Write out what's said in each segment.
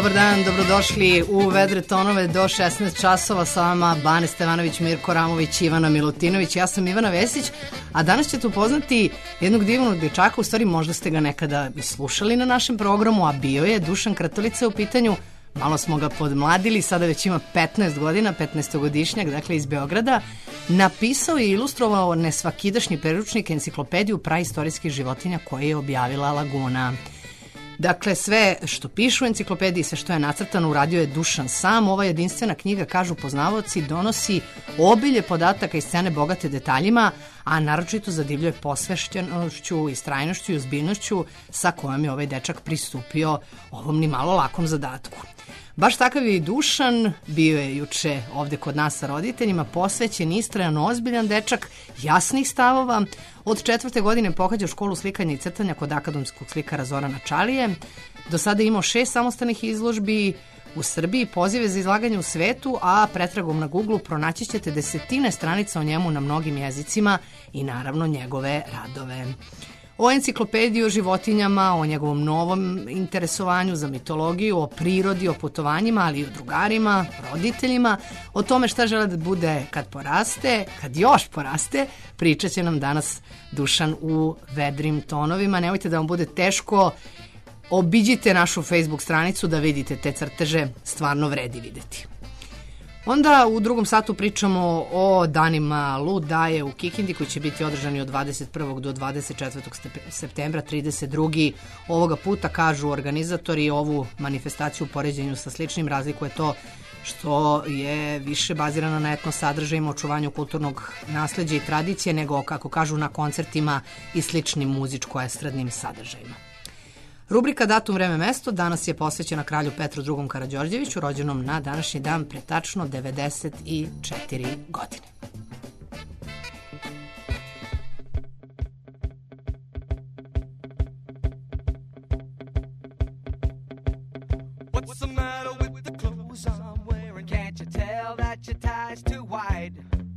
Dobar dan, dobrodošli u Vedre tonove do 16 časova sa vama Bane Stevanović, Mirko Ramović, Ivana Milutinović. Ja sam Ivana Vesić, a danas ćete upoznati jednog divnog dečaka, u stvari možda ste ga nekada i slušali na našem programu, a bio je Dušan Krtolica u pitanju. Malo smo ga podmladili, sada već ima 15 godina, 15-godišnjak, dakle iz Beograda. Napisao i ilustrovao nesvakidašnji priručnik, enciklopediju praistorijskih životinja koje je objavila Laguna. Dakle, sve što piše u enciklopediji, sve što je nacrtano, uradio je Dušan sam. Ova jedinstvena knjiga, kažu poznavaoci, donosi obilje podataka i scene bogate detaljima, a naročito zadivljuje posveštenošću, istrajnošću i ozbiljnošću sa kojom je ovaj dečak pristupio ovom ni malo lakom zadatku. Baš takav je i Dušan, bio je juče ovde kod nas sa roditeljima, posvećen, istrajan, ozbiljan dečak, jasnih stavova. Od 4. godine pohađa školu slikanja i crtanja kod akademskog slikara Zorana Čalije. Do sada je imao 6 samostalnih izložbi u Srbiji, pozive za izlaganje u svetu, a pretragom na Google pronaći ćete desetine stranica o njemu na mnogim jezicima i naravno njegove radove. O enciklopediji, o životinjama, o njegovom novom interesovanju za mitologiju, o prirodi, o putovanjima, ali i o drugarima, roditeljima, o tome šta žele da bude kad poraste, kad još poraste, pričat će nam danas Dušan u vedrim tonovima. Nemojte da vam bude teško, obiđite našu Facebook stranicu da vidite te crteže, stvarno vredi videti. Onda u drugom satu pričamo o danima Ludaje u Kikindi koji će biti održani od 21. do 24. septembra, 32. Ovoga puta, kažu organizatori, ovu manifestaciju u poređenju sa sličnim razlikuje to što je više bazirano na etno sadržajima, očuvanju kulturnog nasleđa i tradicije, nego, kako kažu, na koncertima i sličnim muzičko-estradnim sadržajima. Rubrika Datum, vreme, mesto danas je posvećena kralju Petru II. Karađorđeviću, rođenom na današnji dan pre tačno 94 godine. What's the matter with the clothes I'm wearing? Can't you tell that your tie's too wide?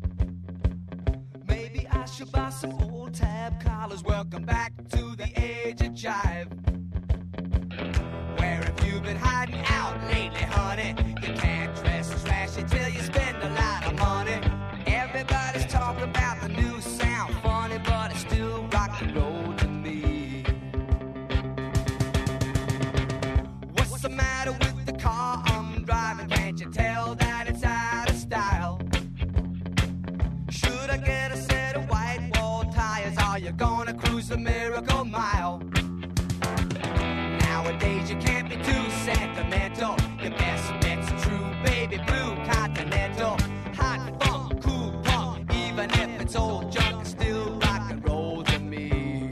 Maybe I should buy some old tab collars. Welcome back to the age of jive. Where have you been hiding out lately, honey? You can't dress as flashy till you spend a lot of money. Everybody's talking about the new sound, funny, but it's still rock and roll to me. What's the matter with the car I'm driving? Can't you tell that it's out of style? Should I get a set of white wall tires? Are you gonna cruise the Miracle Mile? Nowadays you can't be too sentimental. Your best bet's a true baby blue Continental. Hot funk, cool punk, even if it's old junk, it's still rock and roll to me.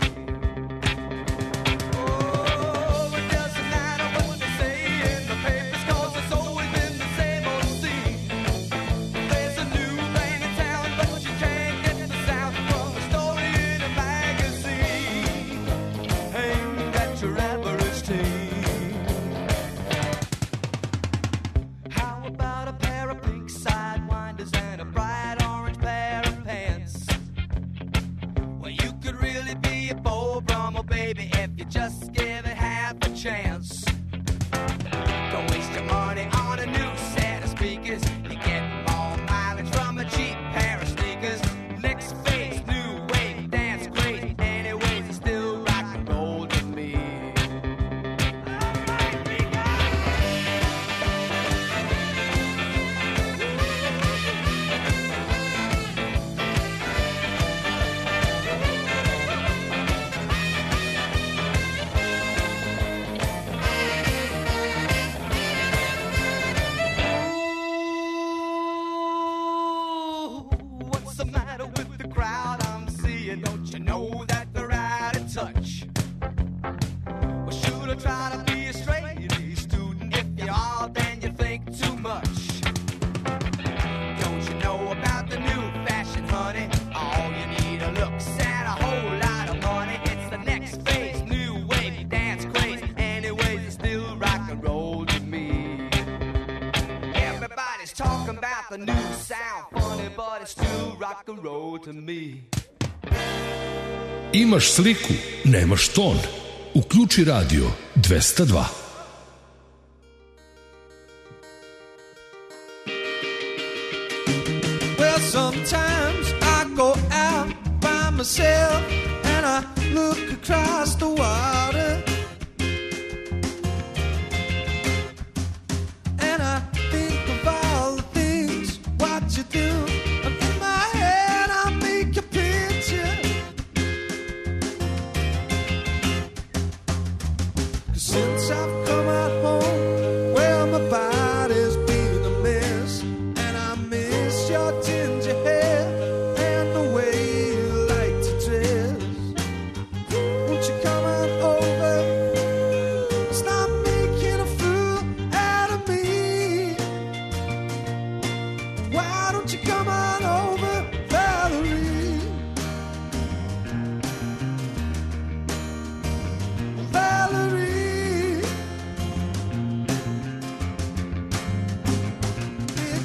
Oh, it doesn't matter what they say in the papers, 'cause it's always been the same old scene. There's a new thing in town, but you can't get the sound from a story in a magazine. Ain't that your average team? How about a pair of pink sidewinders and a bright orange pair of pants? Well, you could really be a Beau Brummel, baby, if you just give it half a chance. Don't waste your money on a new set of speakers. You get more mileage from a cheap pair of sneakers. Next phase, new wave, dance crazy. Anyways, it's still rock and roll to me. What's the matter with the crowd I'm seeing? Don't you know that they're out of touch? Well, should I try to be a straight-A student? If you are, then you think too much. Don't you know about the new fashion, honey? All you need are looks and a whole lot of money. It's the next phase, new wave, dance craze. Anyways, it's still rock and roll to me. Everybody's talking about the new sound, funny, but it's still rock and roll to me. Imaš sliku, nemaš ton. Uključi radio 202.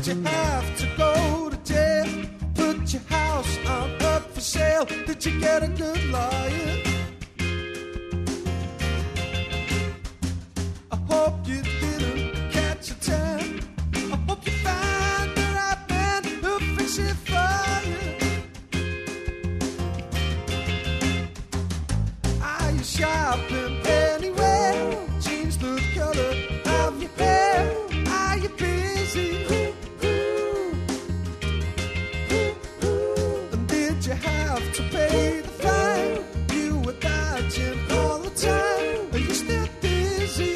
Did you have to go to jail? Put your house on up for sale? Did you get a good lawyer? I hope you didn't catch a tan. I hope you find the right man who'll fix it for you. Are you shopping anywhere? Change the color of your hair. Are you busy? And did you have to pay the fine? You were dodging all the time. Are you still dizzy?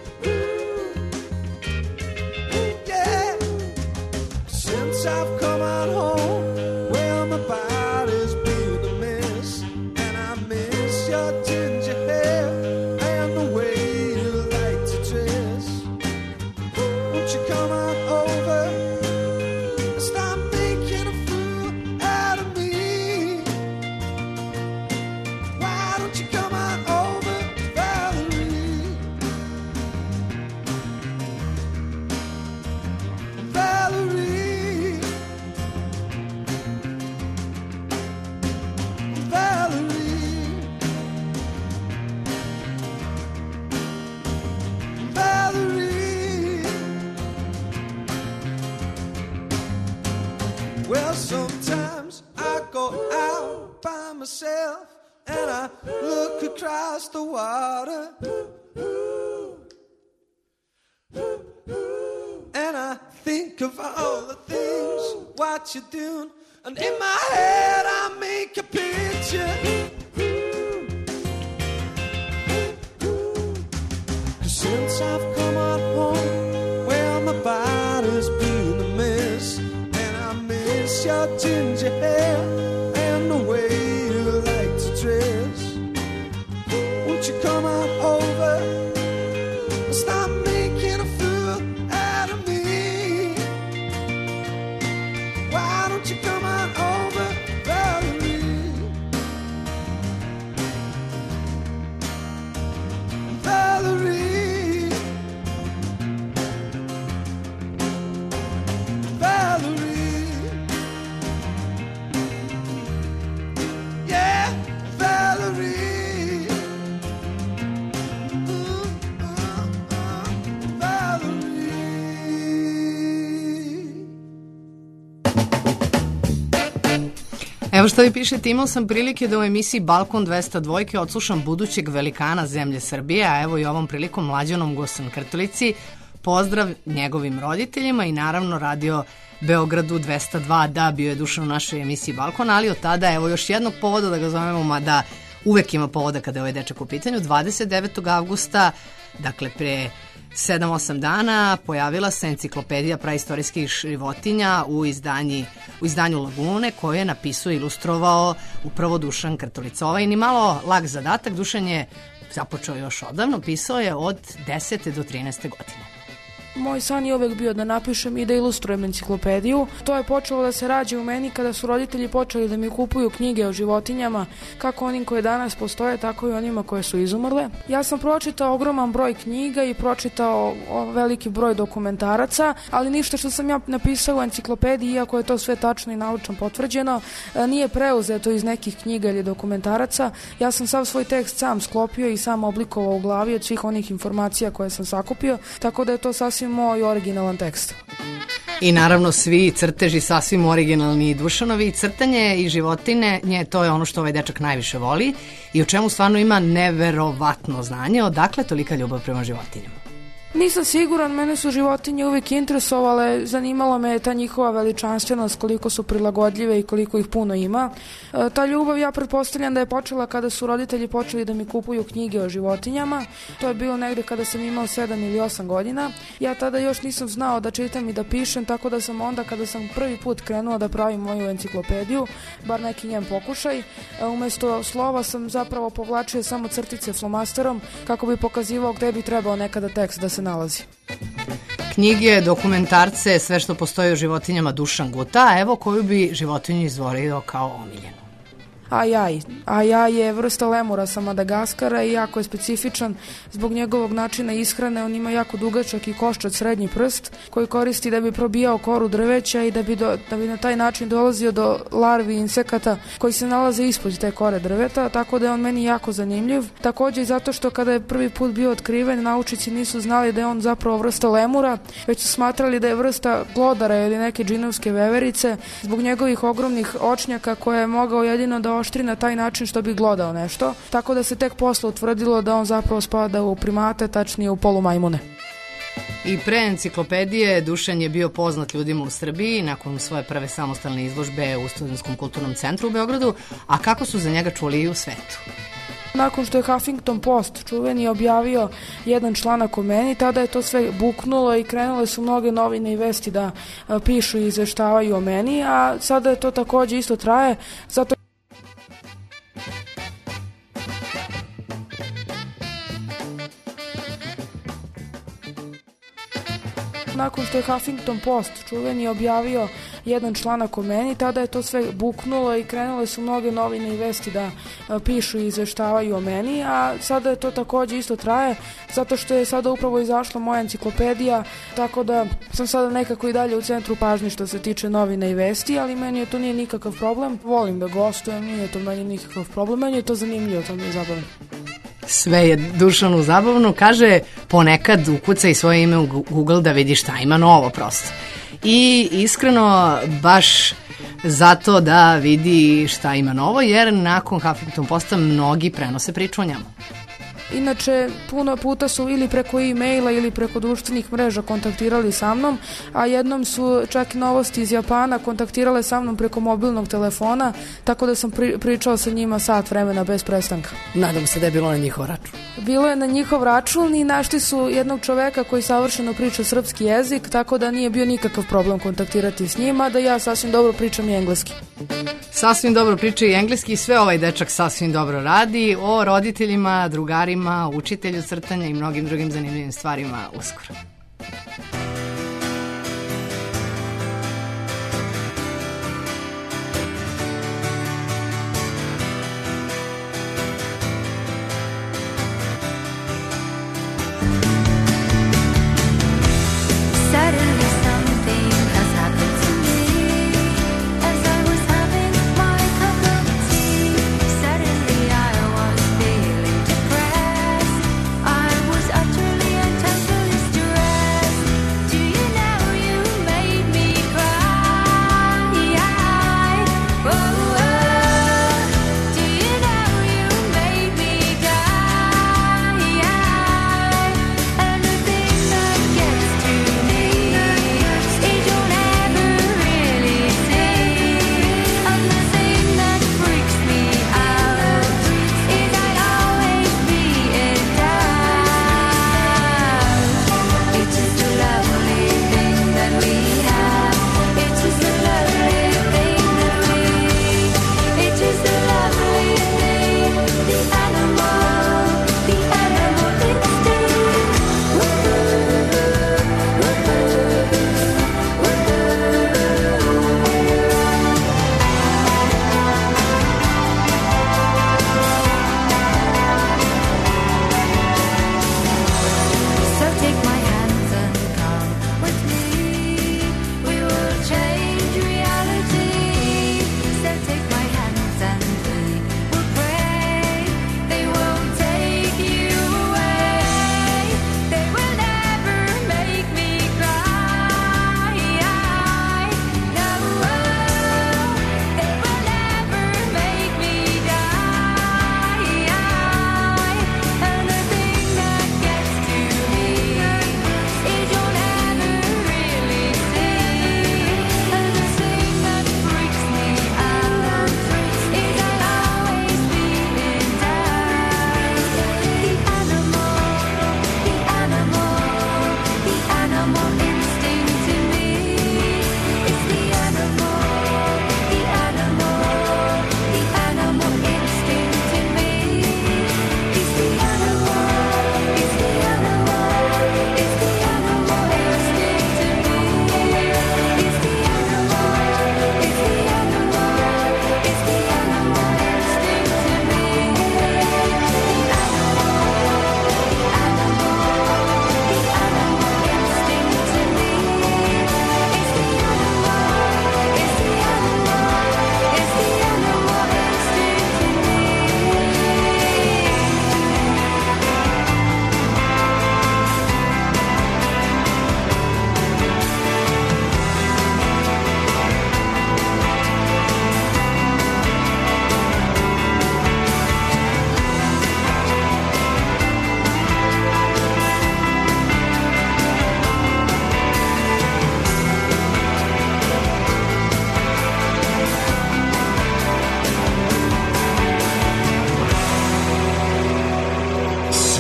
Yeah. Since I've come on home, well, my body's been a mess, and I miss your ginger hair and the way you like to dress. Won't you come on over and stop making a fool out of me? Why don't you come on over, Valerie? Valerie, Valerie, Valerie. Well, sometimes I go out by myself and I look across the water, and I think of all the things what you're doing, and in my head I make a picture. 'Cause since I've come on home, well, my body's been a mess, and I miss your ginger hair and the way you like to dress. Won't you come on over and stop making a fool out of me? Why don't you come on over, Valerie? Valerie, Valerie, yeah, Valerie, Valerie. Evo što vi pišete, imao sam prilike da u emisiji Balkon 202 odslušam budućeg velikana zemlje Srbije, a evo i ovom prilikom mlađanom Gosan Krtolici pozdrav njegovim roditeljima i naravno radio Beogradu 202, da, bio je Dušan u našoj emisiji Balkon, ali od tada evo još jednog povoda da ga zovemo, mada uvek ima povoda kada je ovaj dečak u pitanju. 29. avgusta, dakle pre 7-8 dana, pojavila se enciklopedija praistorijskih životinja u izdanju Lagune, koje je napisao i ilustrovao upravo Dušan Krtolica. Ovaj ni malo lak zadatak, Dušan je započeo još odavno, pisao je od 10. do 13. godine. Moj san je uvek bio da napišem i da ilustrujem enciklopediju. To je počelo da se rađa u meni kada su roditelji počeli da mi kupuju knjige o životinjama, kako onim koje danas postoje, tako i onima koje su izumrle. Ja sam pročitao ogroman broj knjiga i pročitao veliki broj dokumentaraca, ali ništa što sam ja napisao u enciklopediji, iako je to sve tačno i naučno potvrđeno, nije preuzeto iz nekih knjiga ili dokumentaraca. Ja sam sav svoj tekst sam sklopio i sam oblikovao u glavi od svih onih informacija koje sam sakupio, tako da je to sasvim moj originalan tekst. I naravno svi crteži sasvim originalni i Dušanovi, crtanje i životine, to je ono što ovaj dečak najviše voli i o čemu stvarno ima neverovatno znanje. Odakle tolika ljubav prema životinjama? Nisam siguran, mene su životinje uvijek interesovale, zanimala me ta njihova veličanstvenost, koliko su prilagodljive i koliko ih puno ima. Ta ljubav, ja pretpostavljam da je počela kada su roditelji počeli da mi kupuju knjige o životinjama. To je bilo negde kada sam imao 7 ili 8 godina. Ja tada još nisam znao da čitam i da pišem, tako da sam onda kada sam prvi put krenuo da pravim moju enciklopediju, bar neki njen pokušaj, umesto slova sam zapravo povlačio samo crtice flomasterom kako bi pokazivao gde bi trebao nekada tekst da se nalazi. Knjige, dokumentarce, sve što postoji o životinjama Dušan guta, a evo koju bi životinju izdvorio kao omiljenu. ajaj. Ajaj je vrsta lemura sa Madagaskara i jako je specifičan zbog njegovog načina ishrane. On ima jako dugačak i koščat srednji prst koji koristi da bi probijao koru drveća i da bi na taj način dolazio do larvi insekata koji se nalaze ispod te kore drveta, tako da je on meni jako zanimljiv. Takođe i zato što kada je prvi put bio otkriven, naučnici nisu znali da je on zapravo vrsta lemura, već su smatrali da je vrsta glodara ili neke džinovske veverice zbog njegovih ogromnih očnjaka koje je mogao jedino da oštri na taj način što bi glodao nešto, tako da se tek posle utvrdilo da on zapravo spada u primate, tačnije u polumajmune. I pre enciklopedije Dušan je bio poznat ljudima u Srbiji nakon svoje prve samostalne izložbe u Studentskom kulturnom centru u Beogradu, a kako su za njega čuli i u svetu? Nakon što je Huffington Post čuveni objavio jedan članak o meni, tada je to sve buknulo i krenule su mnoge novine i vesti da pišu i izveštavaju o meni, a sada je to takođe isto traje, zato nakon što je Huffington Post čuveni objavio jedan članak o meni, tada je to sve buknulo i krenule su mnoge novine i vesti da pišu i izveštavaju o meni, a sada je to takođe isto traje, zato što je sada upravo izašla moja enciklopedija, tako da sam sada nekako i dalje u centru pažnje što se tiče novina i vesti, ali meni to nije nikakav problem. Volim da gostujem, nije to meni nikakav problem, meni je to zanimljivo, to mi je zabavno. Sve je Dušanu zabavno, kaže ponekad ukucaj svoje ime u Google da vidi šta ima novo prosto. I iskreno baš zato da vidi šta ima novo, jer nakon Huffington Posta mnogi prenose priču o njemu. Inače, puno puta su ili preko e-maila ili preko društvenih mreža kontaktirali sa mnom, a jednom su čak i Novosti iz Japana kontaktirale sa mnom preko mobilnog telefona, tako da sam pričao sa njima sat vremena bez prestanka. Nadam se da je bilo na njihov račun. Bilo je na njihov račun i našli su jednog čoveka koji savršeno priča srpski jezik, tako da nije bio nikakav problem kontaktirati s njima, da ja sasvim dobro pričam i engleski. Sasvim dobro priča i engleski, sve ovaj dečak sasvim dobro radi, o roditeljima, drugarima, učitelju crtanja i mnogim drugim zanimljivim stvarima uskoro. Stress.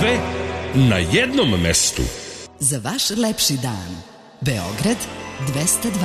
Sve na jednom mestu. Za vaš lepši dan. Beograd 202.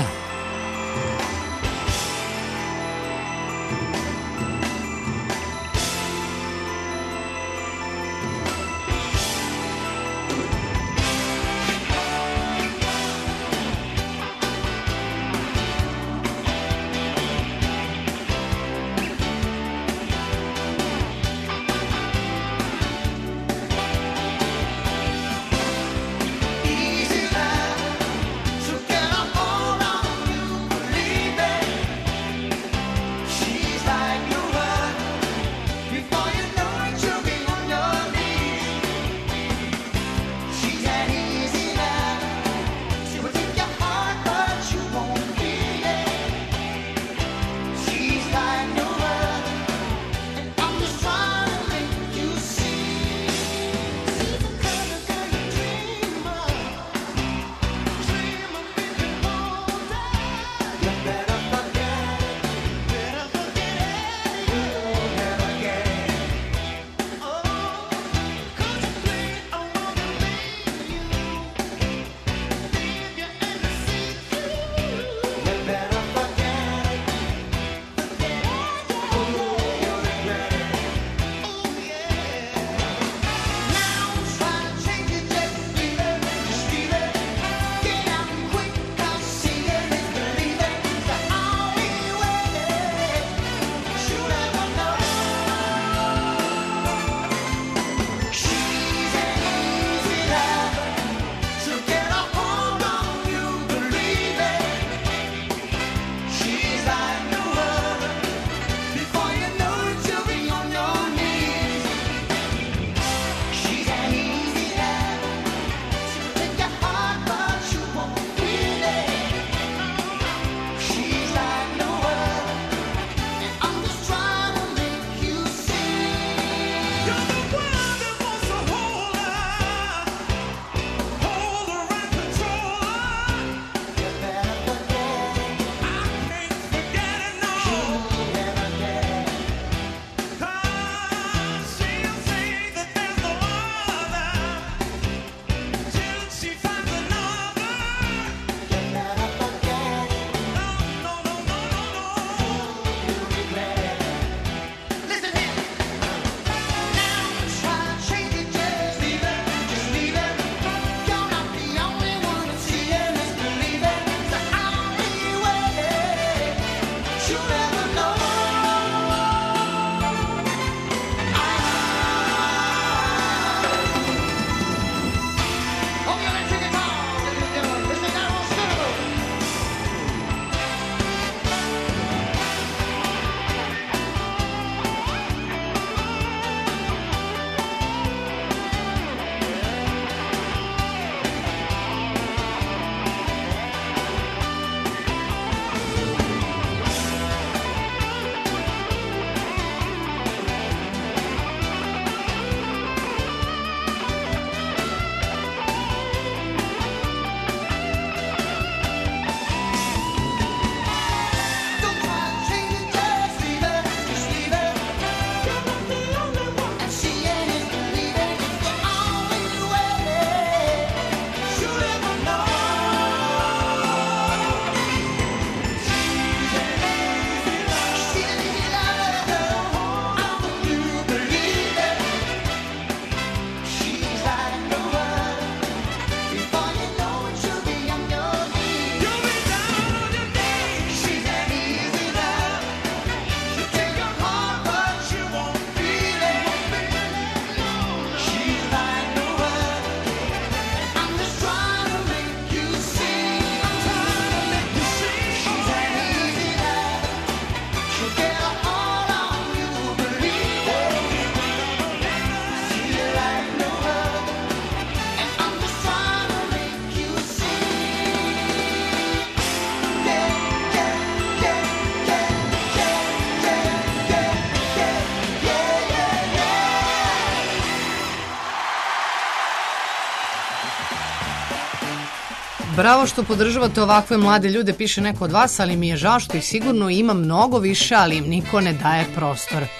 Bravo što podržavate ovakve mlade ljude, piše neko od vas, ali mi je žao što ih sigurno ima mnogo više, ali im niko ne daje prostor.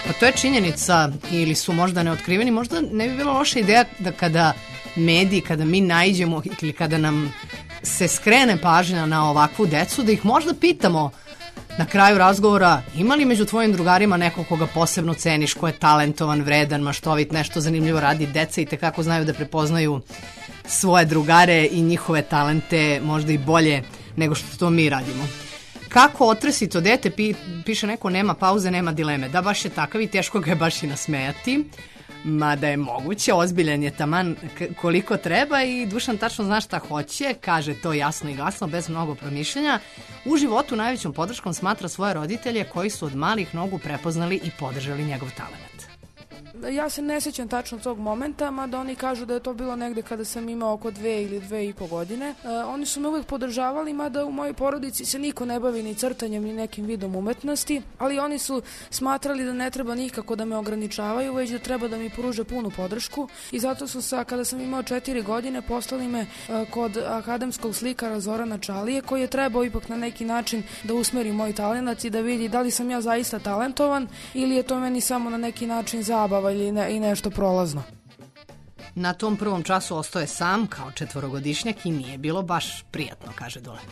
Pa to je činjenica, ili su možda neotkriveni, možda ne bi bila loša ideja da kada mediji, kada mi naiđemo ili kada nam se skrene pažnja na ovakvu decu, da ih možda pitamo na kraju razgovora, ima li među tvojim drugarima nekog koga posebno ceniš, ko je talentovan, vredan, maštovit, nešto zanimljivo radi, deca i tekako znaju da prepoznaju svoje drugare i njihove talente možda i bolje nego što to mi radimo. Kako otresi to dete, piše neko, nema pauze, nema dileme. Da, baš je takav i teško ga je baš i nasmejati, mada je moguće, ozbiljan je taman koliko treba i Dušan tačno zna šta hoće, kaže to jasno i glasno, bez mnogo promišljanja. U životu najvećom podrškom smatra svoje roditelje koji su od malih nogu prepoznali i podržali njegov talent. Ja se ne sjećam tačno tog momenta, mada oni kažu da je to bilo negde kada sam imao oko 2 ili 2,5 godine. Oni su me uvek podržavali, mada u mojoj porodici se niko ne bavi ni crtanjem ni nekim vidom umetnosti, ali oni su smatrali da ne treba nikako da me ograničavaju, već da treba da mi pruže punu podršku i zato su kada sam imao 4 godine poslali me kod akademskog slikara Zorana Čalije, koji je trebao ipak na neki način da usmeri moj talenat i da vidi da li sam ja zaista talentovan ili je to meni samo na neki način zabava i nešto prolazno. Na tom prvom času ostao je sam kao 4-godišnjak i nije bilo baš prijatno, kaže Dule.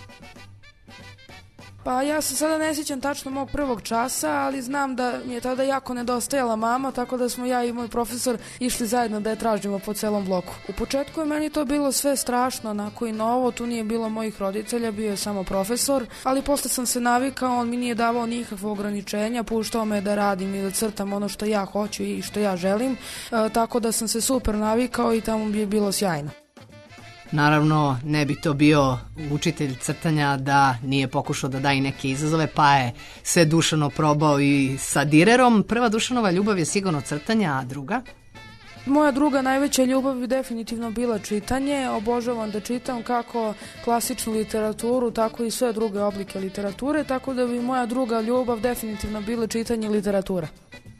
Pa ja se sada ne sjećam tačno mog prvog časa, ali znam da mi je tada jako nedostajala mama, tako da smo ja i moj profesor išli zajedno da je tražimo po celom bloku. U početku je meni to bilo sve strašno, onako i novo, tu nije bilo mojih roditelja, bio je samo profesor, ali posle sam se navikao, on mi nije davao nikakvo ograničenja, puštao me da radim i da crtam ono što ja hoću i što ja želim, tako da sam se super navikao i tamo bi je bilo sjajno. Naravno, ne bi to bio učitelj crtanja da nije pokušao da da i neke izazove, pa je se Dušano probao i sa direrom. Prva Dušanova ljubav je sigurno crtanja, a druga? Moja druga najveća ljubav bi definitivno bila čitanje. Obožavam da čitam kako klasičnu literaturu, tako i sve druge oblike literature, tako da bi moja druga ljubav definitivno bila čitanje i literatura.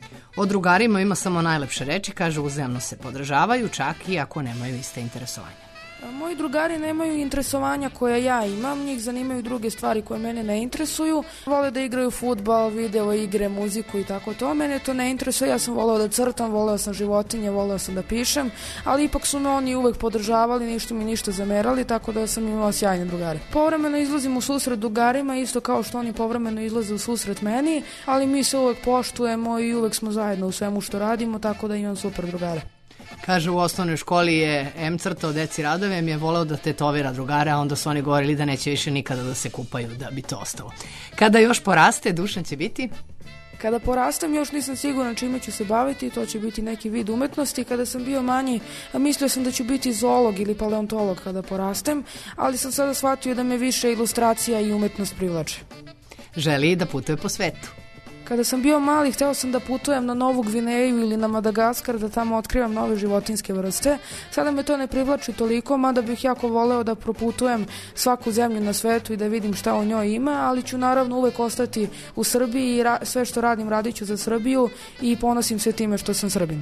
O drugarima ima samo najlepše reči, kaže uzajamno se podržavaju, čak i ako nemaju iste interesovanja. Moji drugari nemaju interesovanja koje ja imam, njih zanimaju druge stvari koje mene ne interesuju. Vole da igraju fudbal, video igre, muziku i tako to. Mene to ne interesuje, ja sam voleo da crtam, voleo sam životinje, voleo sam da pišem, ali ipak su me oni uvek podržavali, ništa mi ništa zamerali, tako da sam imala sjajne drugare. Povremeno izlazim u susret drugarima, isto kao što oni povremeno izlaze u susret meni, ali mi se uvek poštujemo i uvek smo zajedno u svemu što radimo, tako da imam super drugare. Kaže, u osnovnoj školi je crtao deci radove, mi je voleo da tetovira drugare, a onda su oni govorili da neće više nikada da se kupaju, da bi to ostalo. Kada još poraste, Dušan će biti? Kada porastem, još nisam siguran čime ću se baviti, to će biti neki vid umetnosti. Kada sam bio manji, mislio sam da ću biti zoolog ili paleontolog kada porastem, ali sam sada shvatio da me više ilustracija i umetnost privlače. Želi da putuje po svetu. Kada sam bio mali, hteo sam da putujem na Novu Gvineju ili na Madagaskar, da tamo otkrivam nove životinjske vrste. Sada me to ne privlači toliko, mada bih jako voleo da proputujem svaku zemlju na svetu i da vidim šta u njoj ima, ali ću naravno uvek ostati u Srbiji i sve što radim radit ću za Srbiju i ponosim se time što sam Srbin.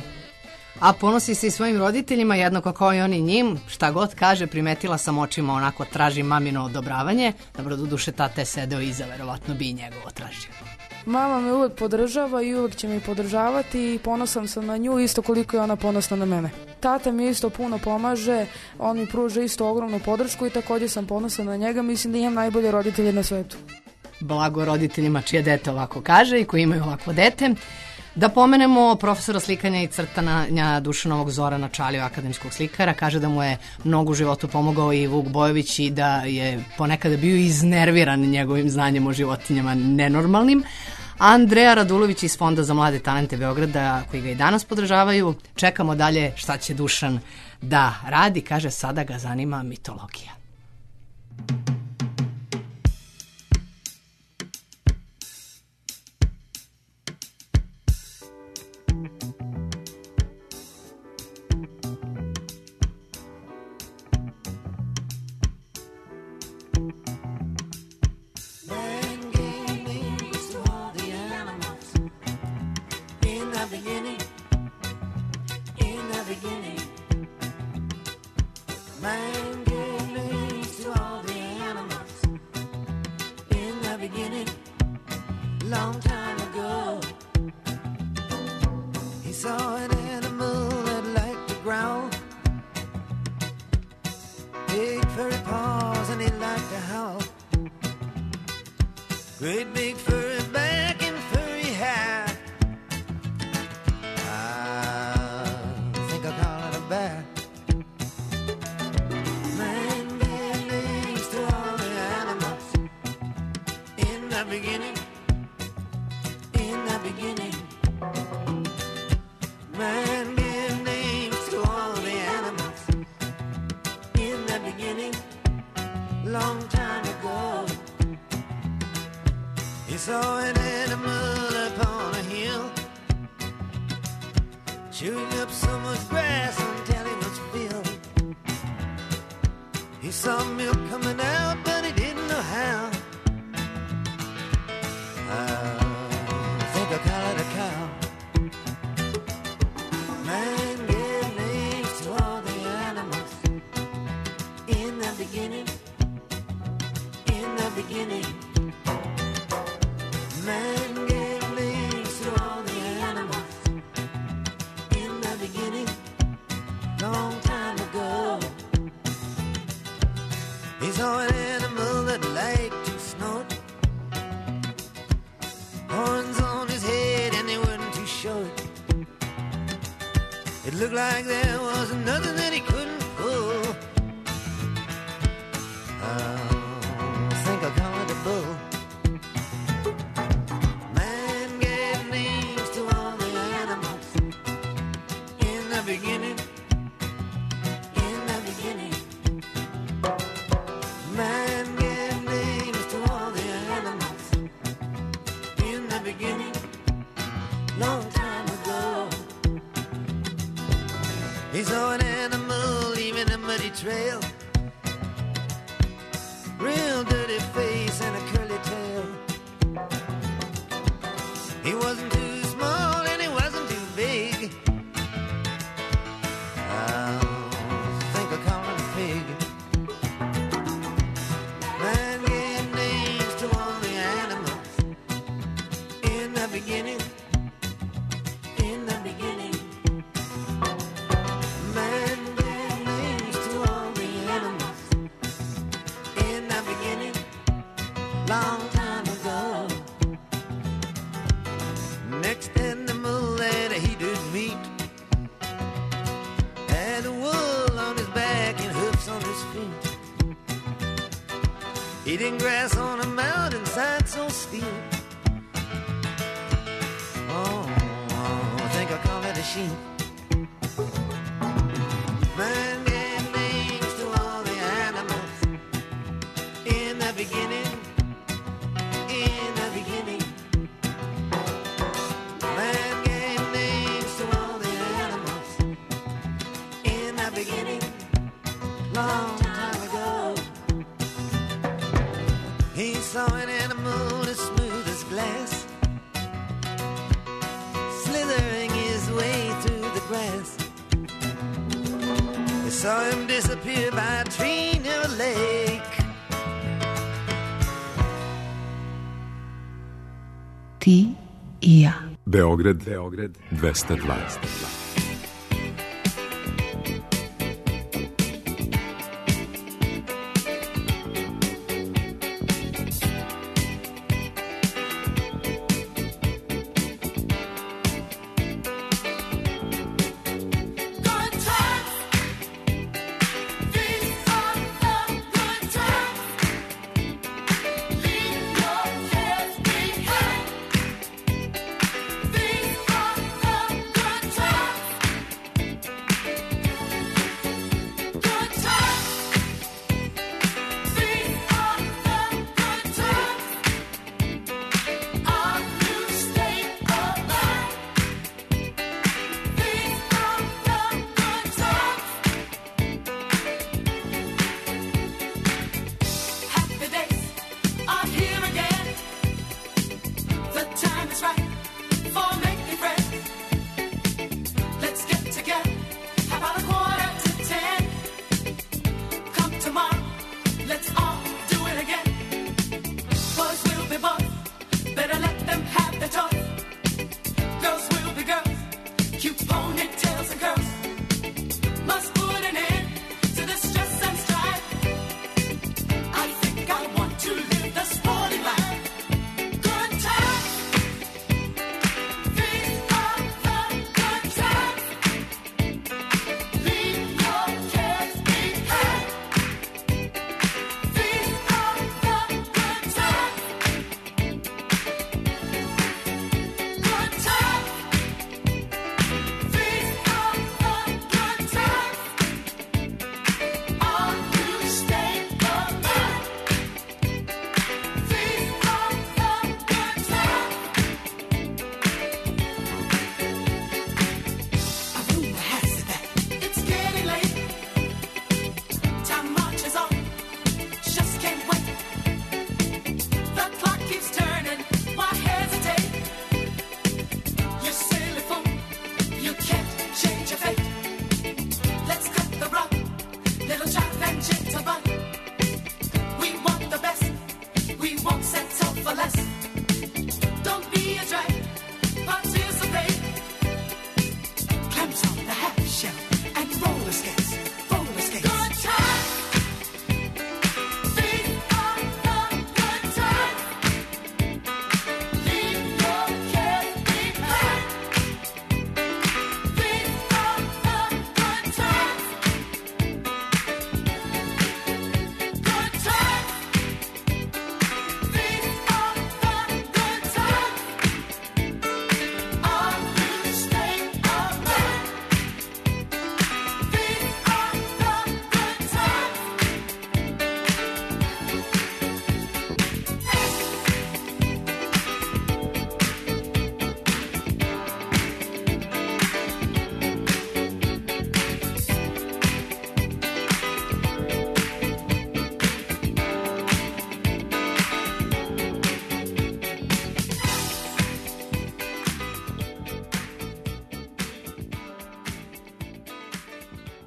A ponosi se i svojim roditeljima, jednako kao i oni njim, šta god kaže, primetila sam očima, onako traži mamino odobravanje. Dobro, do duše tate sedeo iza, verovatno bi i njegovo tražio. Mama me uvek podržava i uvek će me podržavati i ponosan sam na nju isto koliko je ona ponosna na mene. Tata mi isto puno pomaže, on mi pruža isto ogromnu podršku i također sam ponosan na njega, mislim da imam najbolje roditelje na svetu. Blago roditeljima čije dete ovako kaže i koji imaju ovako dete. Da pomenemo profesora slikanja i crtanja Dušanovog Zorana Čaliju, akademskog slikara, kaže da mu je mnogo u životu pomogao i Vuk Bojović i da je ponekada bio iznerviran njegovim znanjem o životinjama nenormalnim. Andreja Radulović iz Fonda za mlade talente Beograda, koji ga i danas podržavaju. Čekamo dalje šta će Dušan da radi, kaže sada ga zanima mitologija. Long time ago, growl. Big furry paws and he liked to howl. Great big furry back and furry hair. I think I'll call it a bear. Man gave names to all the animals. In the beginning, in the beginning. Man gave names to all the animals. In the beginning, long time ago. He saw an animal upon a hill, chewing up so much grass until he was filled. He saw milk coming out, but he didn't know how. I think I'll call it a cow. Man gave names to all the animals. In the beginning, in the beginning. Man gave names to all the animals. In the beginning, long time ago. He saw an animal that liked to snort, horns on his head and they weren't too short. It looked like there was nothing that he couldn't pull. I think I'll call it a bull. Man gave names to all the animals. In the beginning, in the beginning. Man gave names to all the animals. In the beginning, long time ago. He saw an animal leaving a muddy trail, real dirty face and a curly tail. He wasn't too small and he wasn't too big. I think I'll call him a pig. Man gave names to all the animals. In the beginning, in the beginning. Man gave names to all the animals. In the beginning, long time ago. Next animal that he did meet had wool on his back and hoofs on his feet. Eating grass on a mountainside so steep. Oh, I think I'll call it a sheep. Man gave names to all the animals. In the beginning, in the beginning. Man gave names to all the animals. In the beginning, long time ago. He saw an animal as smooth as glass, slithering his way through the grass. He saw him disappear by a tree near a lake. Ti i ja. Beograd 202. These are the good times.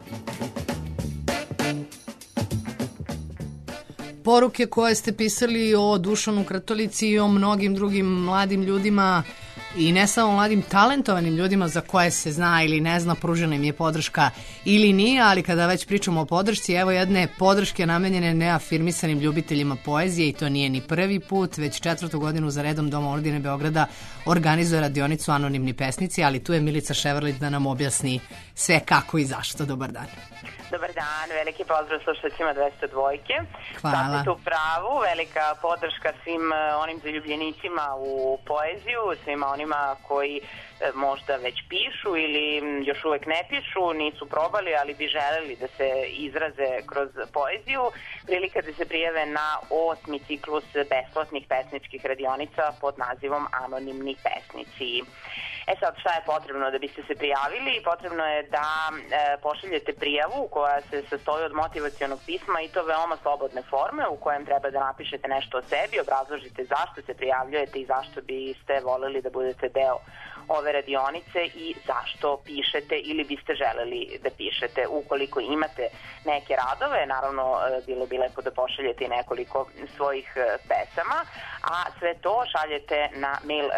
Poruke koje ste pisali o Dušanu Krtolici i o mnogim drugim mladim ljudima i ne samo mladim talentovanim ljudima za koje se zna ili ne zna, pružena im je podrška ili nije, ali kada već pričamo o podršci, evo jedne podrške namenjene neafirmisanim ljubiteljima poezije i to nije ni prvi put, već 4. godinu za redom Dom omladine Beograda organizuje radionicu Anonimni pesnici, ali tu je Milica Ševarlić da nam objasni sve kako i zašto. Dobar dan. Dobar dan, veliki pozdrav slušacima 202. Hvala. Sad ste u pravu, velika podrška svim onim zaljubljenicima u poeziju, svima onima koji možda već pišu ili još uvek ne pišu, nisu probali, ali bi želeli da se izraze kroz poeziju. Prilika da se prijave na 8. ciklus besplatnih pesničkih radionica pod nazivom Anonimni pesnici. Sad, šta je potrebno da biste se prijavili? Potrebno je da pošaljete prijavu koja se sastoji od motivacionog pisma i to veoma slobodne forme u kojem treba da napišete nešto o sebi, obrazložite zašto se prijavljujete i zašto biste voleli da budete deo ove radionice i zašto pišete ili biste želeli da pišete. Ukoliko imate neke radove, naravno bilo bi lepo da pošaljete i nekoliko svojih pesama, a sve to šaljete na mail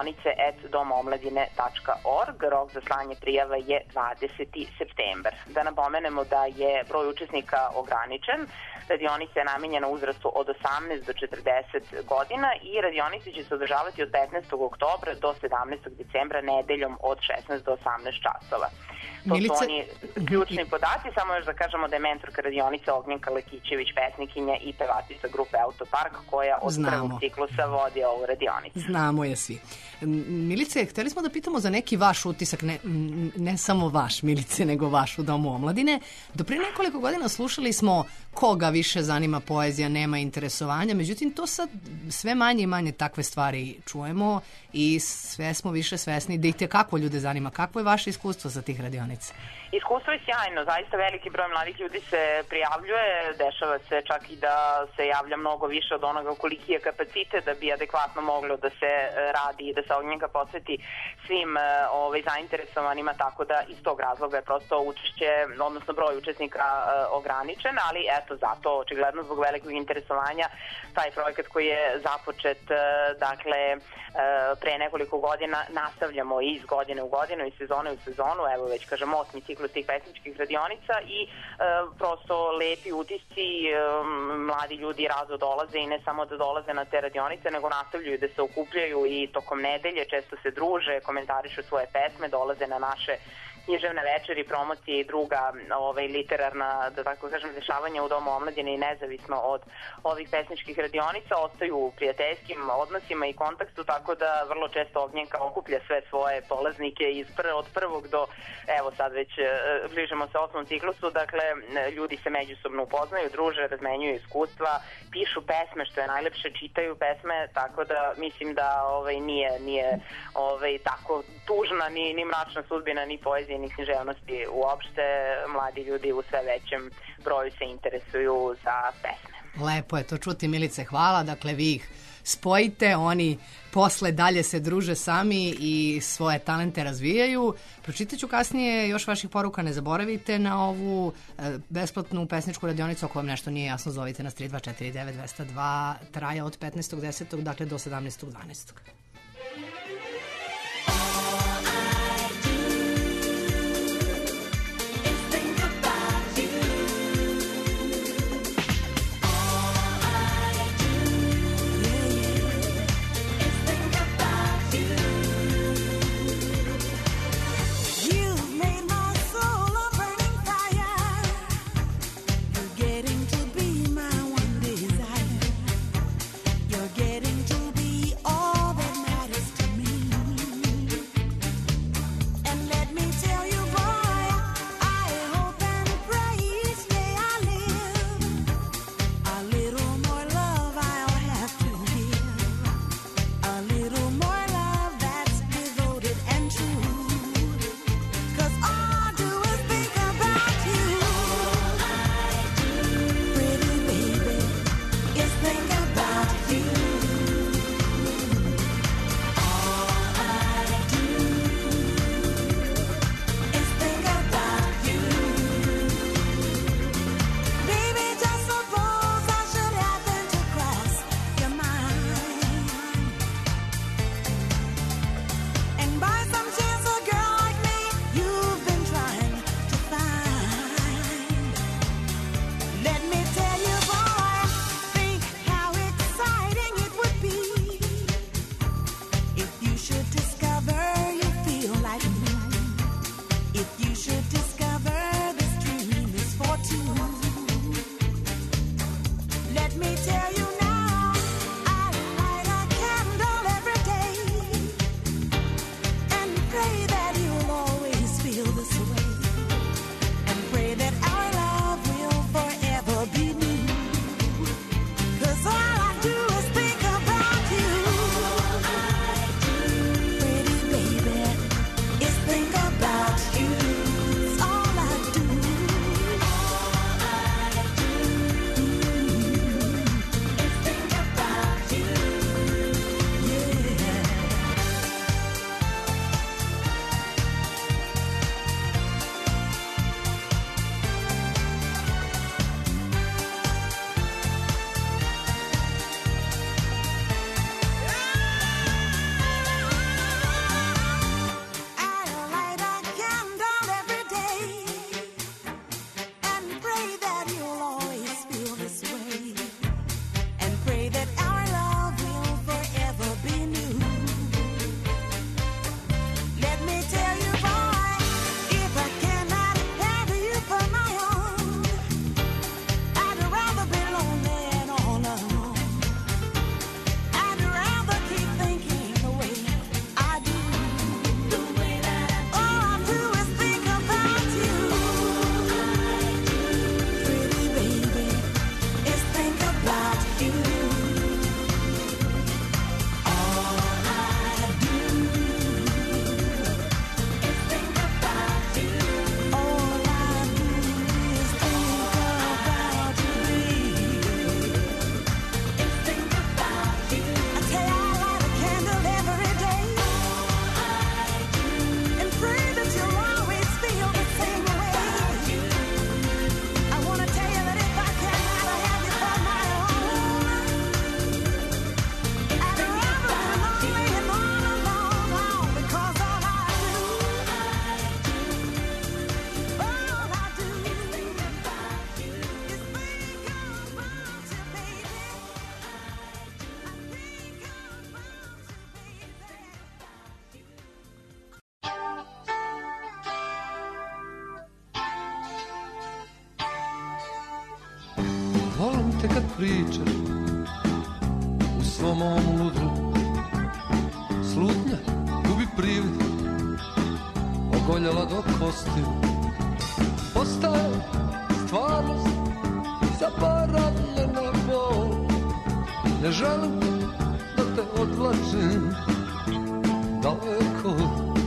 radionice@domomladine.org. Rok za slanje prijava je 20. septembar. Da napomenemo da je broj učesnika ograničen. Radionica je namenjena uzrastu od 18 do 40 godina i radionice će se održavati od 15. oktobra do 17. decembra nedeljom od 16 do 18 časova. To su oni ključni podaci, samo još da kažemo da je mentorka radionice Ognjenka Lekićević, pesnikinja i pevačica grupe Autopark, koja od prvog ciklusa vodi ovu radionicu. Znamo je svi. Milice, hteli smo da pitamo za neki vaš utisak, ne samo vaš, Milice, nego vaš u Domu omladine. Do prije nekoliko godina slušali smo koga više zanima poezija, nema interesovanja, međutim to sad sve manje i manje takve stvari čujemo i sve smo više svesni da ih tekako ljude zanima. Kakvo je vaše iskustvo za tih radionica? Iskustvo je sjajno, zaista veliki broj mladih ljudi se prijavljuje, dešava se čak i da se javlja mnogo više od onoga koliki je kapacitet da bi adekvatno moglo da se radi i da se Ognjenka posveti svim zainteresovanima, tako da iz tog razloga je prosto učešće, odnosno broj učesnika ograničen, ali eto zato, očigledno zbog velikog interesovanja, taj projekat koji je započet, dakle, pre nekoliko godina nastavljamo iz godine u godinu, iz sezone u sezonu, evo već kažem 8. ciklus tih pesničkih radionica i prosto lepi utisci, mladi i rado dolaze i ne samo da dolaze na te radionice, nego nastavljaju da se okupljaju i tokom nedelje, često se druže, komentarišu svoje pesme, dolaze na naše književne večeri, promocije i druga literarna, da tako kažem, dešavanja u Domu omladine i nezavisno od ovih pesničkih radionica ostaju u prijateljskim odnosima i kontaktu, tako da vrlo često Ognjenka okuplja sve svoje polaznike od prvog do, evo sad već bližemo se 8. ciklusu, dakle ljudi se međusobno upoznaju, druže, razmenjuju iskustva, pišu pesme, što je najlepše, čitaju pesme, tako da mislim da nije tako tužna ni mračna sudbina, ni poezija, ni književnosti uopšte. Mladi ljudi u sve većem broju se interesuju za pesme. Lepo je to čuti, Milice, hvala. Dakle, vi ih spojite, oni posle dalje se druže sami i svoje talente razvijaju. Pročitaću kasnije još vaših poruka, ne zaboravite na ovu besplatnu pesničku radionicu, ako vam nešto nije jasno, zovite nas 3249-202, traje od 15.10. dakle do 17.12. Getting to be all that matters. te kad pričaš u svom ovom ludru. Slutnja gubi privid, ogoljala do kostiju. Postaje stvarnost, zaboravljena bol. Ne želim da te odvlačim daleko.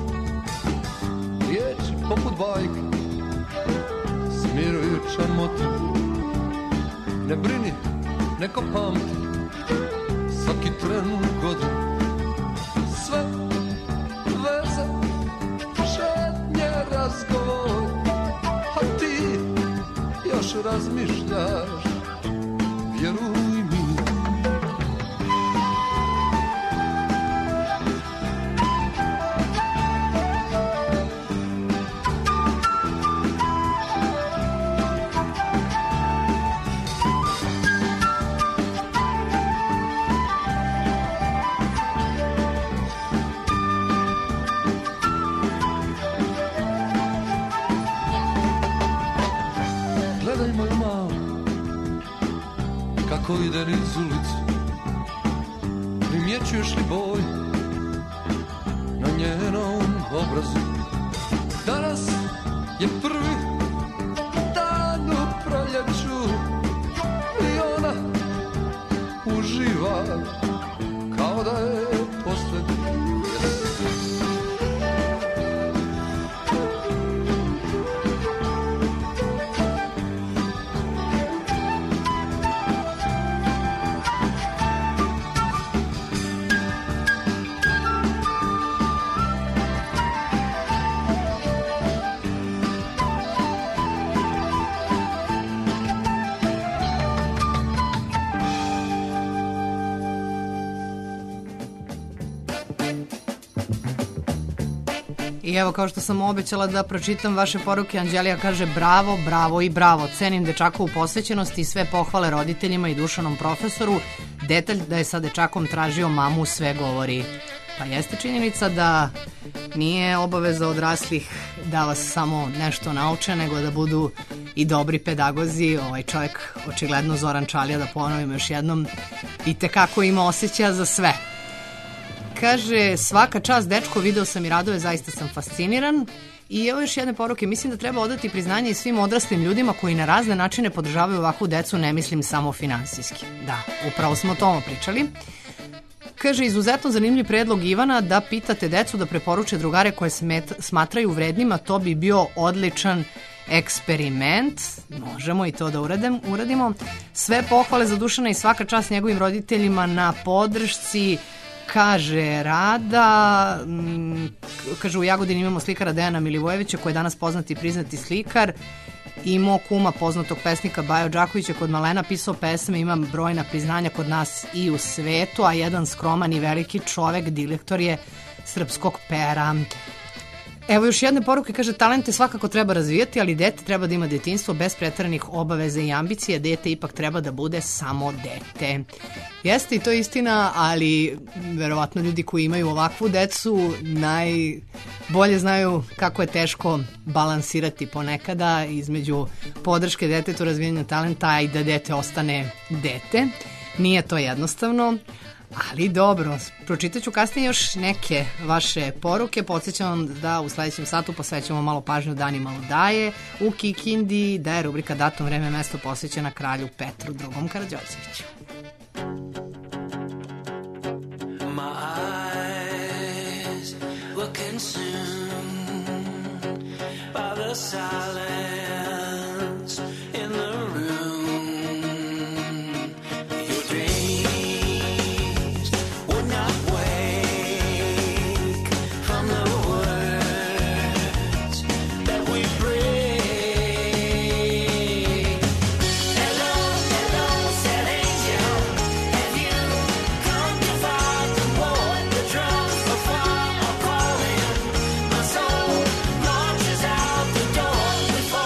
Riječi poput bajke, smirujuća motiv. Ne brini, neko pamti svaki tren u godinu. Sve veze, šetnje, razgovor, a ti još razmišljaš, vjeruj mi. Kako ide niz ulicu, primjećuješ li boj na njenom obrazu? Danas je prvi dan u proljeću i ona uživa kao da je posljednji. I evo, kao što sam obećala da pročitam vaše poruke, Anđelija kaže bravo, bravo i bravo. Cenim dečakovu posvećenost i sve pohvale roditeljima i Dušanom profesoru. Detalj da je sa dečakom tražio mamu sve govori. Pa jeste činjenica da nije obaveza odraslih da vas samo nešto nauče, nego da budu i dobri pedagozi. Ovaj čovjek, očigledno Zoran Čalija, da ponovim još jednom, i tekako ima osjećaja za sve. Kaže, svaka čast dečko, video sam i radove, zaista sam fasciniran. I evo još jedne poruke, mislim da treba odati priznanje i svim odraslim ljudima koji na razne načine podržavaju ovakvu decu, ne mislim samo finansijski. Da, upravo smo o tome pričali. Kaže, izuzetno zanimljiv predlog Ivana da pitate decu da preporuče drugare koje smatraju vrednima, to bi bio odličan eksperiment. Možemo i to da uradimo. Sve pohvale za Dušana i svaka čast njegovim roditeljima na podršci. Kaže Rada, kaže u Jagodini imamo slikara Dejana Milivojevića koji je danas poznati i priznati slikar i mog kuma poznatog pesnika Bajo Đakovića kod Malena pisao pesme, imam brojna priznanja kod nas i u svetu, a jedan skroman i veliki čovek, direktor je Srpskog pera. Evo još jedne poruke, kaže, talente svakako treba razvijati, ali dete treba da ima detinjstvo bez preteranih obaveza i ambicije, dete ipak treba da bude samo dete. Jeste i to je istina, ali verovatno ljudi koji imaju ovakvu decu najbolje znaju kako je teško balansirati ponekada između podrške detetu, razvijanju talenta i da dete ostane dete. Nije to jednostavno. Ali dobro, pročitat ću kasnije još neke vaše poruke. Podsjećam da u sledećem satu posvećamo malo pažnju Danima Ludaje u Kikindi, da je rubrika Datum, vreme, mesto posvećena kralju Petru II. Karađorđeviću. My eyes were consumed by the silence in the room. Before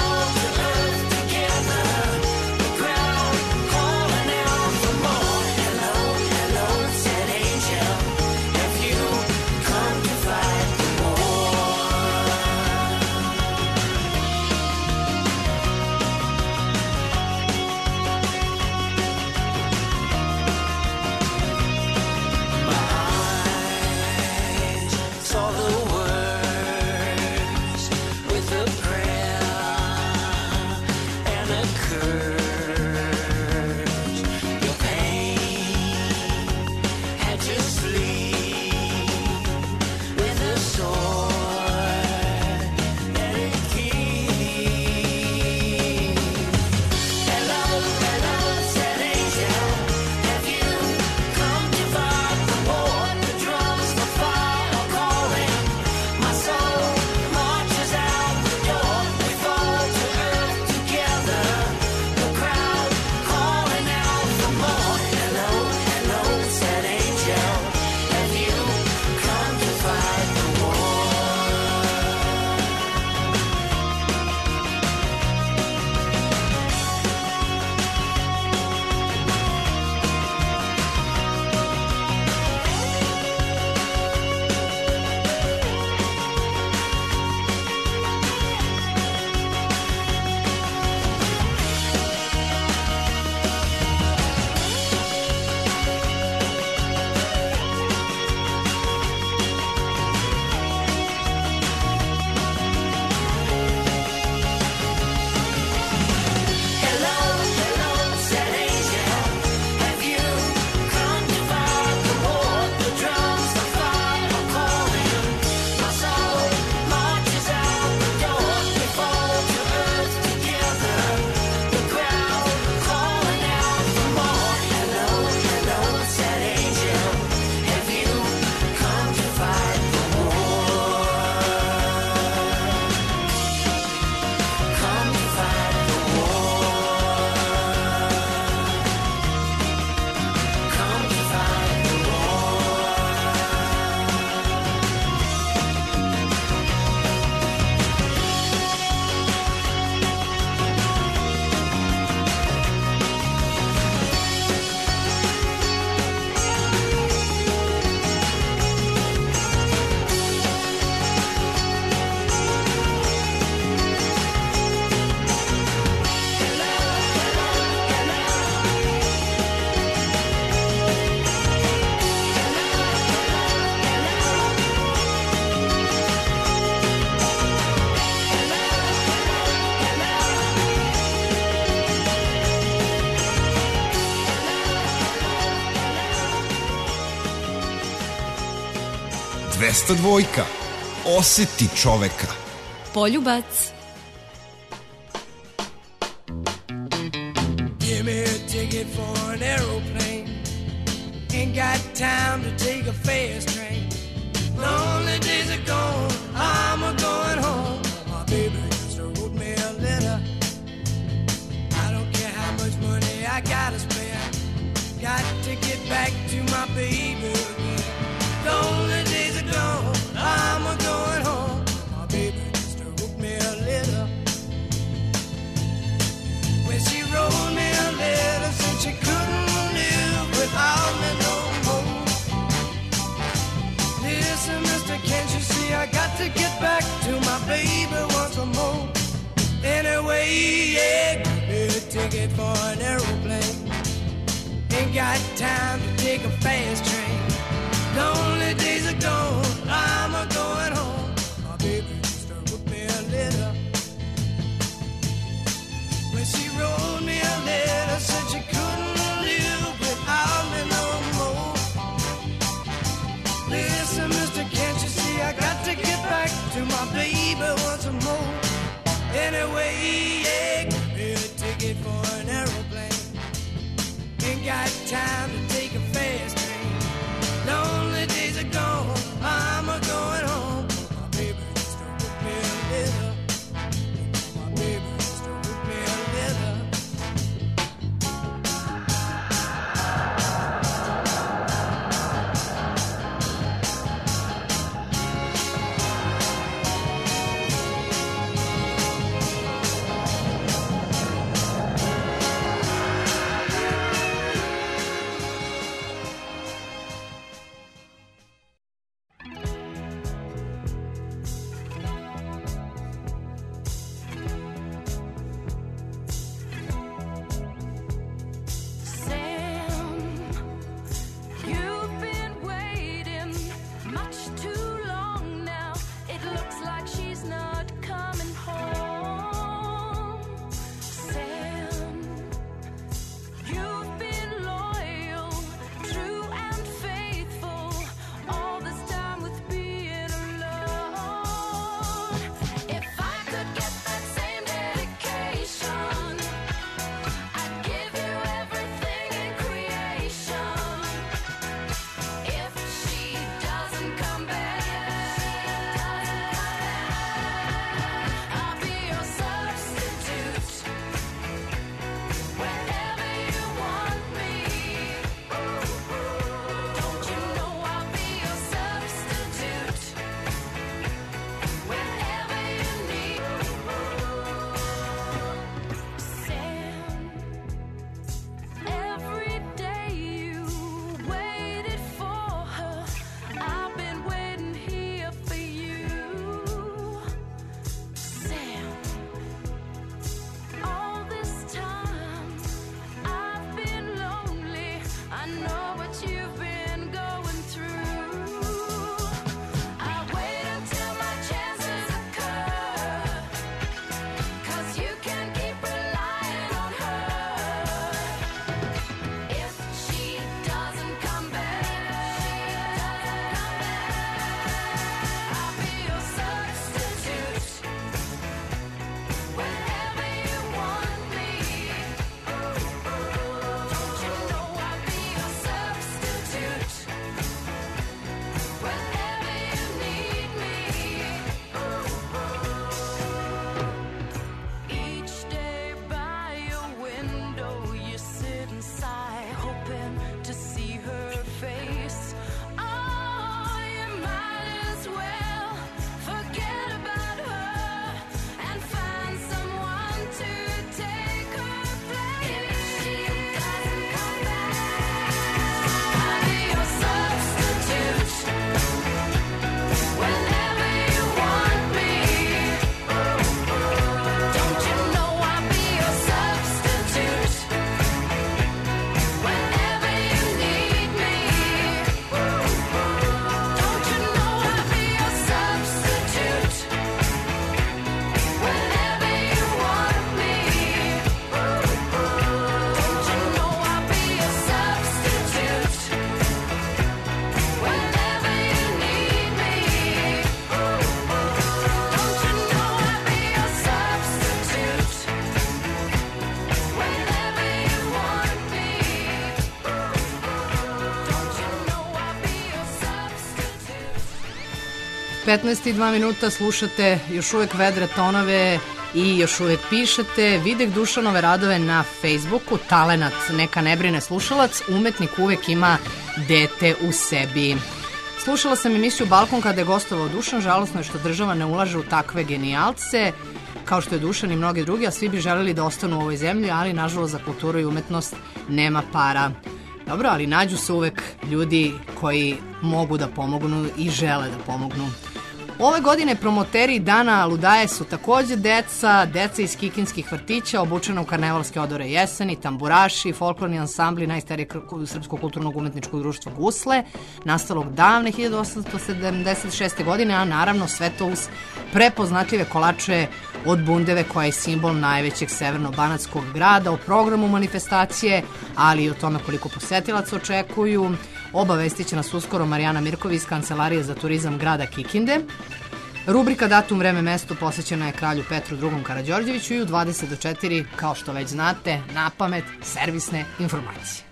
202. Oseti čoveka. Poljubac. Give me a ticket for an aeroplane. Ain't got time to take a fast train. Lonely days are gone, I'm a-going home. My baby just wrote me a letter. I don't care how much money I gotta spend. Got to get back to my baby again. Lonely days are gone, I'm a-going home. My baby just wrote me a letter. When she wrote me a letter, said she couldn't live without me no more. Listen, mister, can't you see I got to get back to my baby once more. Anyway, yeah, give me a ticket for an aeroplane. Ain't got time to take a fast train. Lonely days are gone, I'm a-going home. My baby just wrote me a letter. When she wrote me a letter, said she couldn't live without me no more. Listen, mister, can't you see I got to get back to my baby once more. Anyway, yeah, give me a ticket for an aeroplane. Ain't got time to take a fast train. Lonely days are gone, I'm a-going home. My baby just wrote me a letter. My baby just wrote me a letter. 15:02 slušate još uvek Vedre tonove i još uvek pišete. Videk Dušanove radove na Facebooku. Talenat neka ne brine slušalac, umetnik uvek ima dete u sebi. Slušala sam emisiju Balkon kada je gostovao Dušan. Žalosno je što država ne ulaže u takve genijalce kao što je Dušan i mnogi drugi, a svi bi želeli da ostanu u ovoj zemlji, ali nažalost za kulturu i umetnost nema para. Dobro, ali nađu se uvek ljudi koji mogu da pomognu i žele da pomognu. Ove godine promoteri Dana Ludaje su takođe deca iz kikinskih vrtića, obučena u karnevalske odore jeseni, tamburaši, folklorni ansambli najstarijeg srpskog kulturnog umetničkog društva Gusle, nastalog davne 1876. godine, a naravno sve to uz prepoznatljive kolače od bundeve koja je simbol najvećeg severno-banatskog grada, o programu manifestacije, ali i o tome koliko posetilaca očekuju. Obavestit će nas uskoro Marijana Mirković iz Kancelarije za turizam grada Kikinde. Rubrika Datum, vreme, mesto posvećena je kralju Petru II. Karađorđeviću i u 20:04, kao što već znate, na pamet servisne informacije.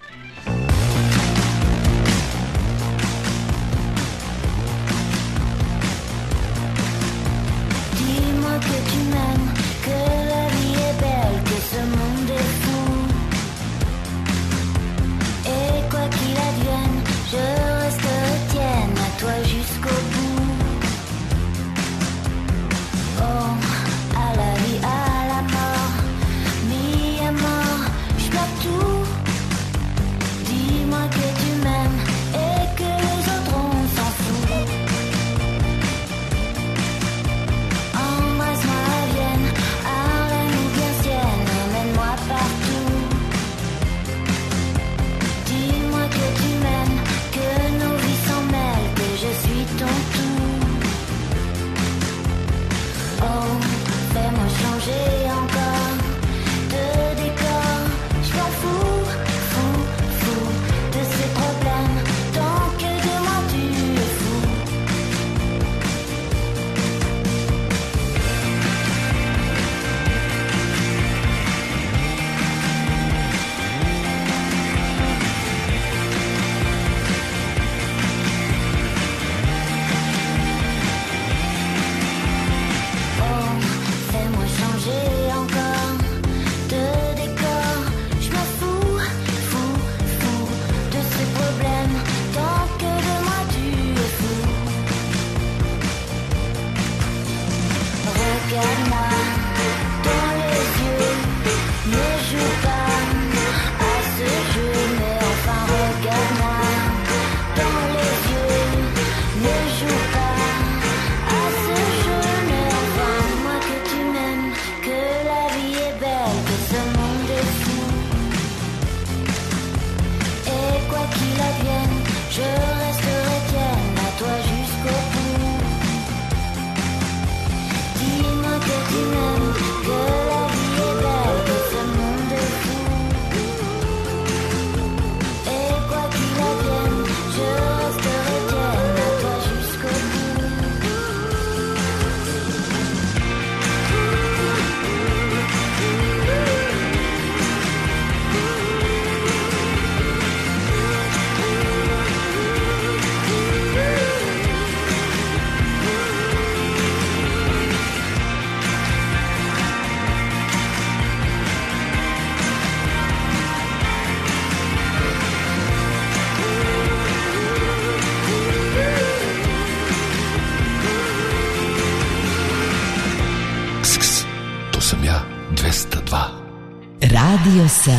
Radio sa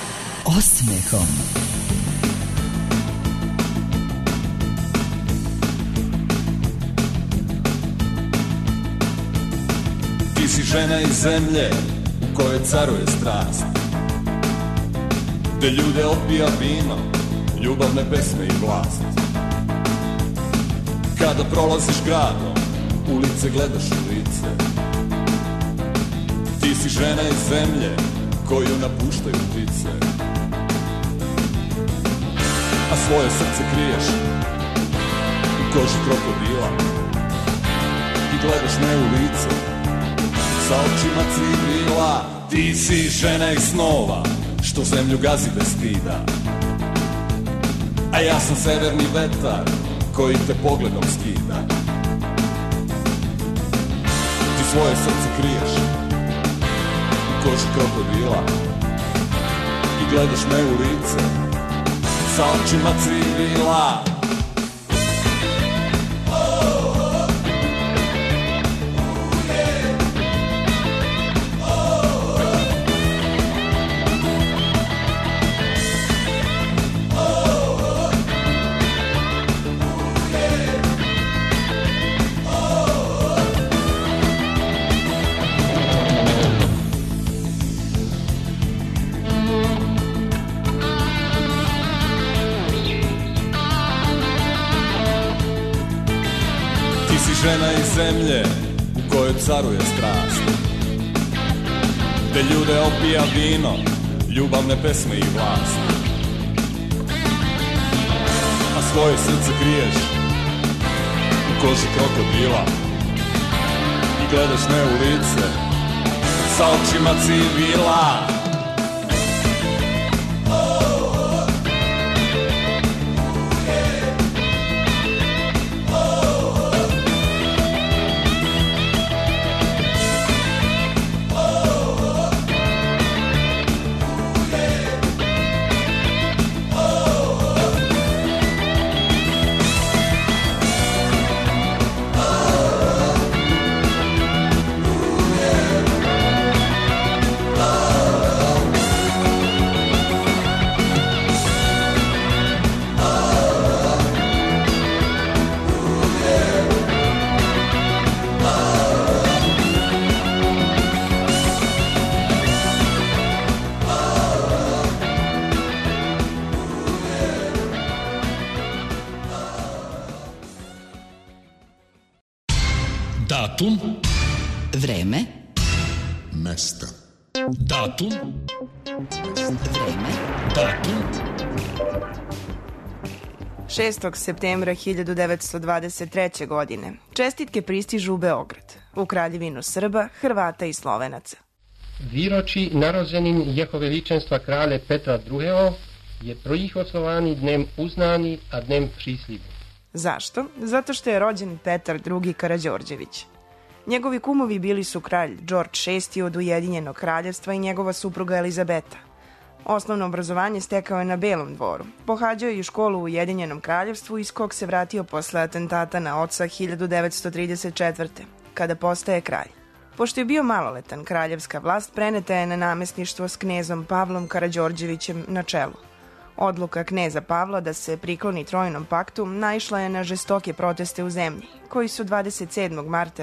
osmehom. Ti si žena iz zemlje u kojoj caruje strast, gde ljude opija vino, ljubavne pesme i vlast. Kada prolaziš gradom, ulice gledaš u lice. Ti si žena iz zemlje koju napuštaju ptice, a svoje srce kriješ u koži krokodila i gledaš me u lice sa očima civila. Ti si žena iz snova što zemlju gazi bez stida, a ja sam severni vetar koji te pogledom skida. svoje srce kriješ u koži krokodila i gledaš me u lice sa očima civila. Žena iz zemlje u kojoj caruje strast, gde ljude opija vino, ljubavne pesme i vlast. A svoje srce kriješ u koži krokodila i gledaš me u lice sa očima civila. Datum, vreme, mesto. Datum, vreme, datum. 6. septembra 1923. godine čestitke pristižu u Beograd, u Kraljevinu Srba, Hrvata i Slovenaca. Výročí narozenin jeho veličenstva krále Petra II. Je proihoslovani dnem uznani, a dnem příslivu. Zašto? Zato što je rođen Petar II. Karađorđević. Njegovi kumovi bili su kralj Đorđ VI. Od Ujedinjenog kraljevstva i njegova supruga Elizabeta. Osnovno obrazovanje stekao je na Belom dvoru. Pohađao je i školu u Ujedinjenom kraljevstvu, iz kog se vratio posle atentata na oca 1934. kada postaje kralj. Pošto je bio maloletan, kraljevska vlast preneta je na namesništvo s knezom Pavlom Karađorđevićem na čelu. Odluka kneza Pavla da se prikloni Trojnom paktu naišla je na žestoke proteste u zemlji, koji su 27. marta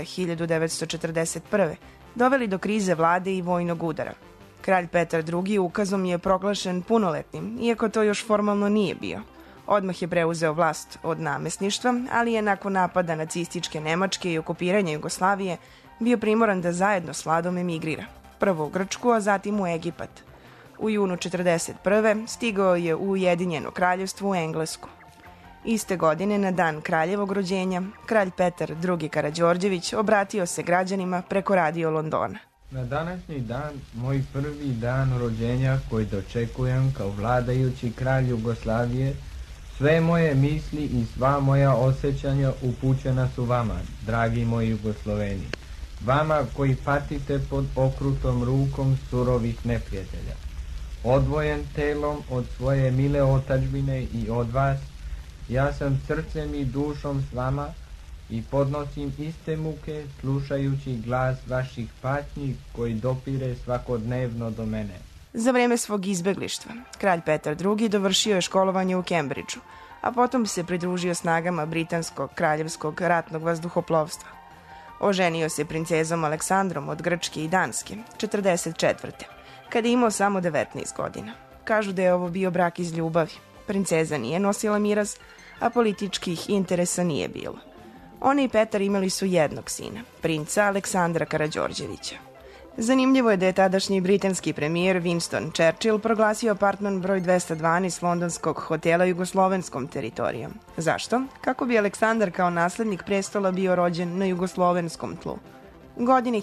1941. doveli do krize vlade i vojnog udara. Kralj Petar II. Ukazom je proglašen punoletnim, iako to još formalno nije bio. Odmah je preuzeo vlast od namesništva, ali je nakon napada nacističke Nemačke i okupiranja Jugoslavije bio primoran da zajedno s vladom emigrira. Prvo u Grčku, a zatim u Egipat. U junu 1941. stigao je u Ujedinjeno kraljevstvo u Englesku. Iste godine, na dan kraljevog rođenja, kralj Petar II. Karađorđević obratio se građanima preko radio Londona. Na današnji dan, moj prvi dan rođenja koji dočekujem kao vladajući kralj Jugoslavije, sve moje misli i sva moja osjećanja upućena su vama, dragi moji Jugosloveni. Vama koji patite pod okrutom rukom surovih neprijatelja. Odvojen telom od svoje mile otadžbine i od vas, ja sam srcem i dušom s vama i podnosim iste muke slušajući glas vaših patnji koji dopire svakodnevno do mene. Za vreme svog izbeglištva, kralj Petar II. Dovršio je školovanje u Kembridžu, a potom se pridružio snagama britanskog kraljevskog ratnog vazduhoplovstva. Oženio se princezom Aleksandrom od Grčke i Danske, 44. kada je imao samo 19 godina. Kažu da je ovo bio brak iz ljubavi. Princeza nije nosila miraz, a političkih interesa nije bilo. Ona i Petar imali su jednog sina, princa Aleksandra Karađorđevića. Zanimljivo je da je tadašnji britanski premijer Winston Churchill proglasio apartman broj 212 londonskog hotela jugoslovenskom teritorijom. Zašto? Kako bi Aleksandar kao naslednik prestola bio rođen na jugoslovenskom tlu. Godine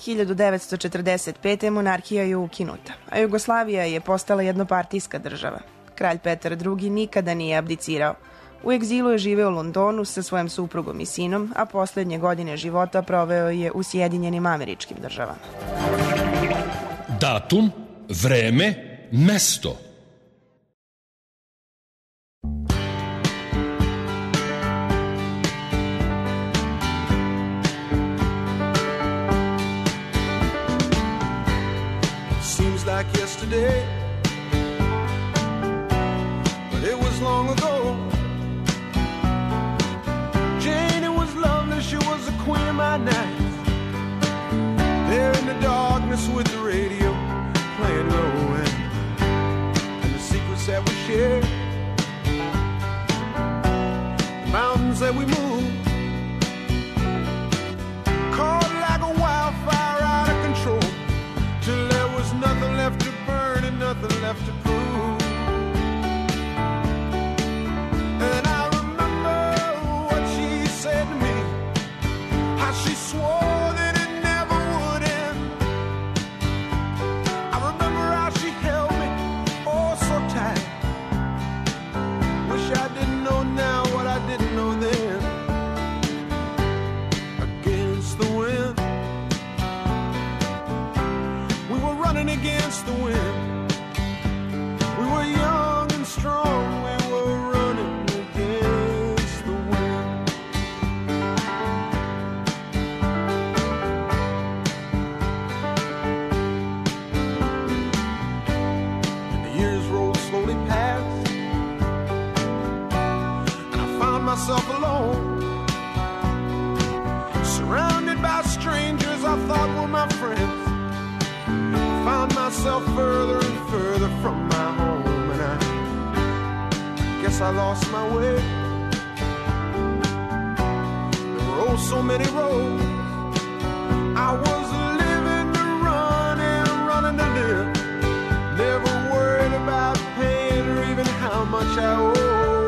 1945. monarhija je ukinuta, a Jugoslavija je postala jednopartijska država. Kralj Petar II. Nikada nije abdicirao. U egzilu je živeo u Londonu sa svojom suprugom i sinom, a poslednje godine života proveo je u Sjedinjenim Američkim Državama. Datum, vreme, mesto. Seems like yesterday, but it was long ago. Jane, it was lovely, she was the queen of my night. There in the darkness with the radio playing low and the secrets that we shared, the mountains that we moved, caught like a wildfire out of control, till there was nothing left to burn and nothing left to prove. And I remember what she said to me, how she swore that it never would end. I remember how she held me oh so tight. Wish I didn't know now what I didn't know then. Against the wind, we were running against the wind. We were young and strong, we were running against the wind. And the years rolled slowly past, and I found myself alone, surrounded by strangers I thought were my friends. Found myself further and further from my home, and I guess I lost my way. There were oh so many roads. I was living to run and running to live, never worried about paying or even how much I owe.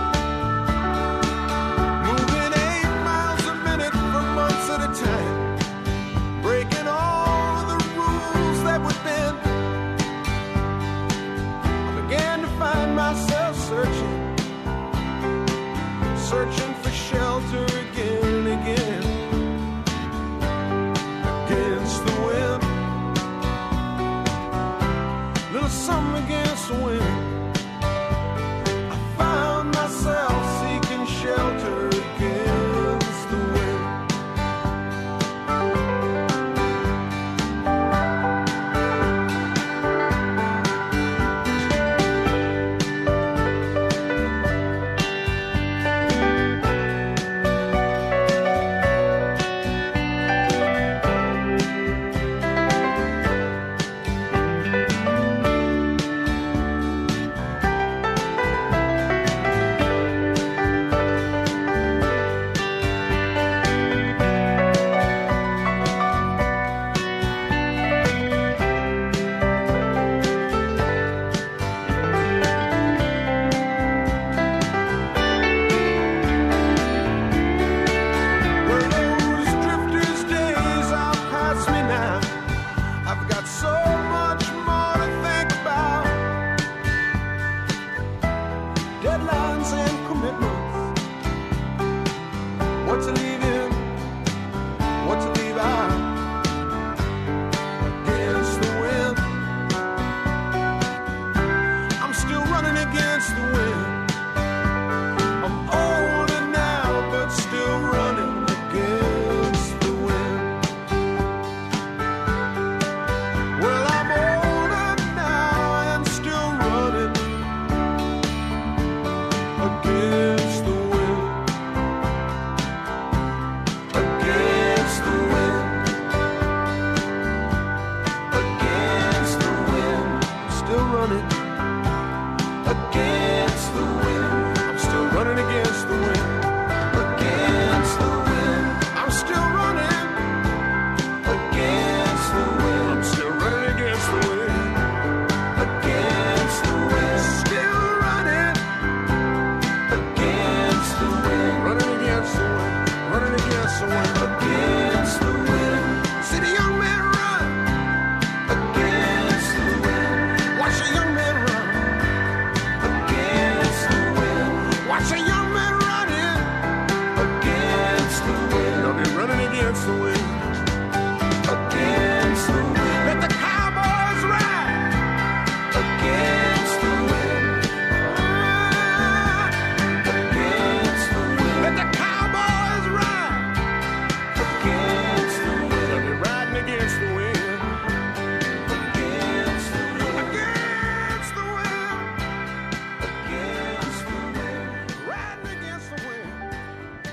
Moving 8 miles a minute for months at a time, breaking all the rules that would bend. I began to find myself searching for shelter again and again. Against the wind,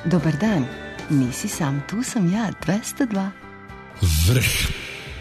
Dobar dan, nisi sam, tu sam ja, 202. Vrh.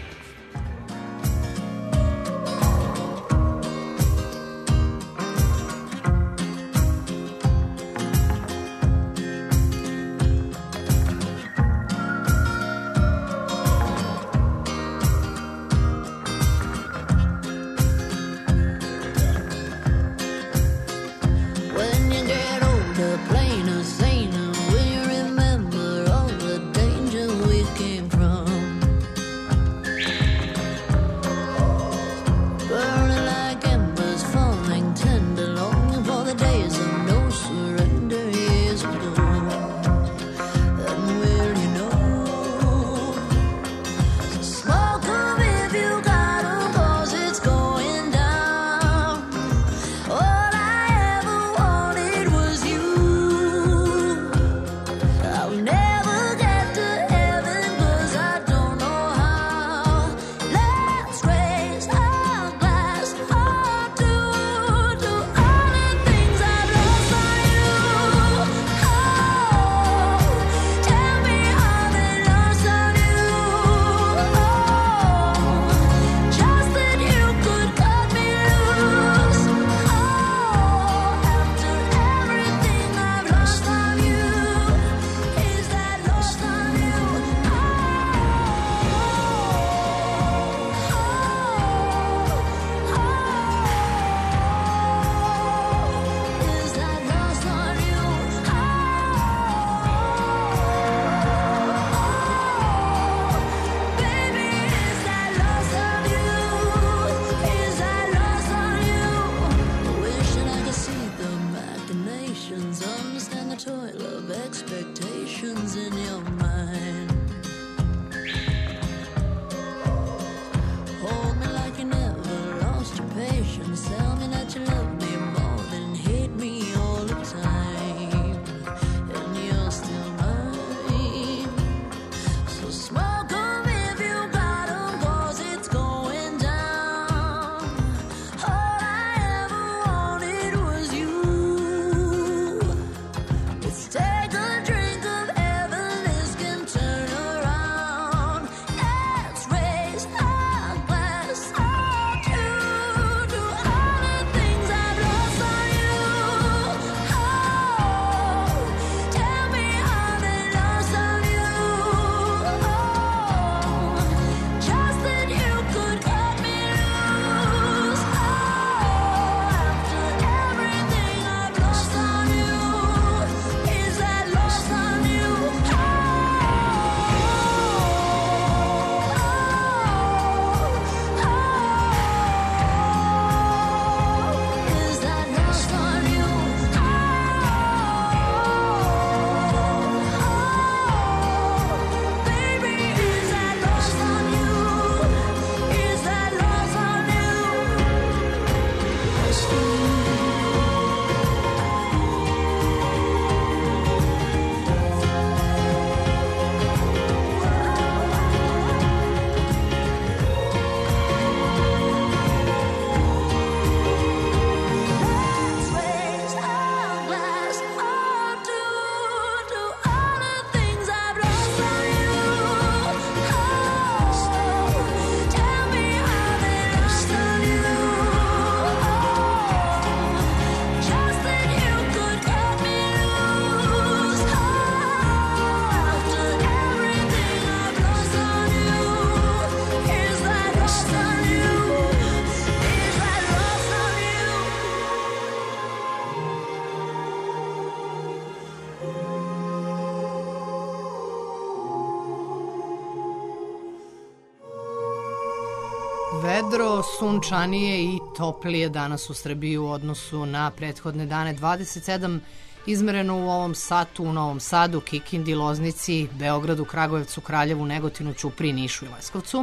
Vedro, sunčanije i toplije danas u Srbiji u odnosu na prethodne dane. 27 izmereno u ovom satu u Novom Sadu, Kikindi, Loznici, Beogradu, Kragujevcu, Kraljevu, Negotinu, Ćupriji, Nišu i Leskovcu.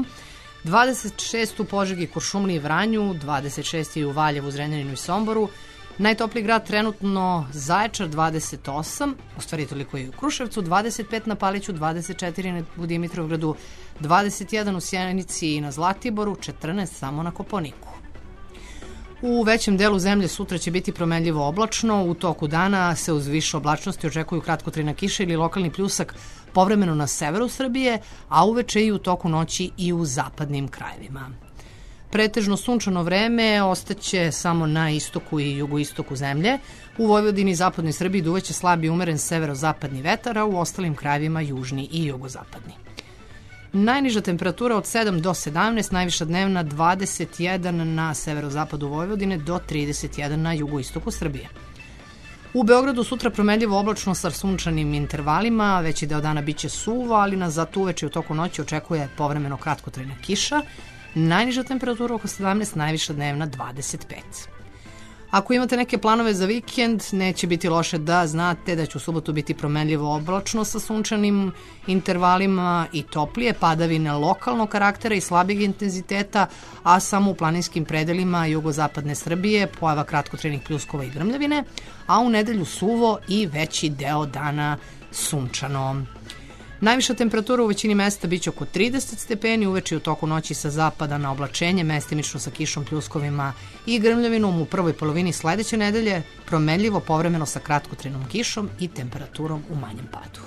26 u Požegi, Kuršumliji i Vranju, 26 u Valjevu, Zrenjaninu i Somboru. Najtopliji grad trenutno Zaječar 28, u stvari toliko i u Kruševcu, 25 na Paliću, 24 u Dimitrovgradu, 21 u Sjenici i na Zlatiboru, 14 samo na Koponiku. U većem delu zemlje sutra će biti promenljivo oblačno, u toku dana se uz više oblačnosti očekuju kratkotrajna kiša ili lokalni pljusak povremeno na severu Srbije, a uveče i u toku noći i u zapadnim krajevima. Pretežno sunčano vreme ostaće samo na istoku i jugoistoku zemlje. U Vojvodini i zapadnoj Srbiji duvaće slab i umeren severozapadni vetar, a u ostalim krajevima južni i jugozapadni. Najniža temperatura od 7 do 17, najviša dnevna 21 na severozapadu Vojvodine do 31 na jugoistoku Srbije. U Beogradu sutra promenljivo oblačno sa sunčanim intervalima, veći deo dana biće suvo, ali nas zato uveče u toku noći očekuje povremeno kratkotrajna kiša. Najniža temperatura oko 17, najviša dnevna 25. Ako imate neke planove za vikend, neće biti loše da znate da će u subotu biti promenljivo oblačno sa sunčanim intervalima i toplije, padavine lokalnog karaktera i slabijeg intenziteta, a samo u planinskim predelima jugozapadne Srbije pojava kratkotrajnih pljuskova i grmljavine, a u nedelju suvo i veći deo dana sunčano. Najviša temperatura u većini mesta biće oko 30 stepeni, uveče u toku noći sa zapada na oblačenje, mestimično sa kišom, pljuskovima i grmljavinom. U prvoj polovini sledeće nedelje promenljivo povremeno sa kratkotrajnom kišom i temperaturom u manjem padu.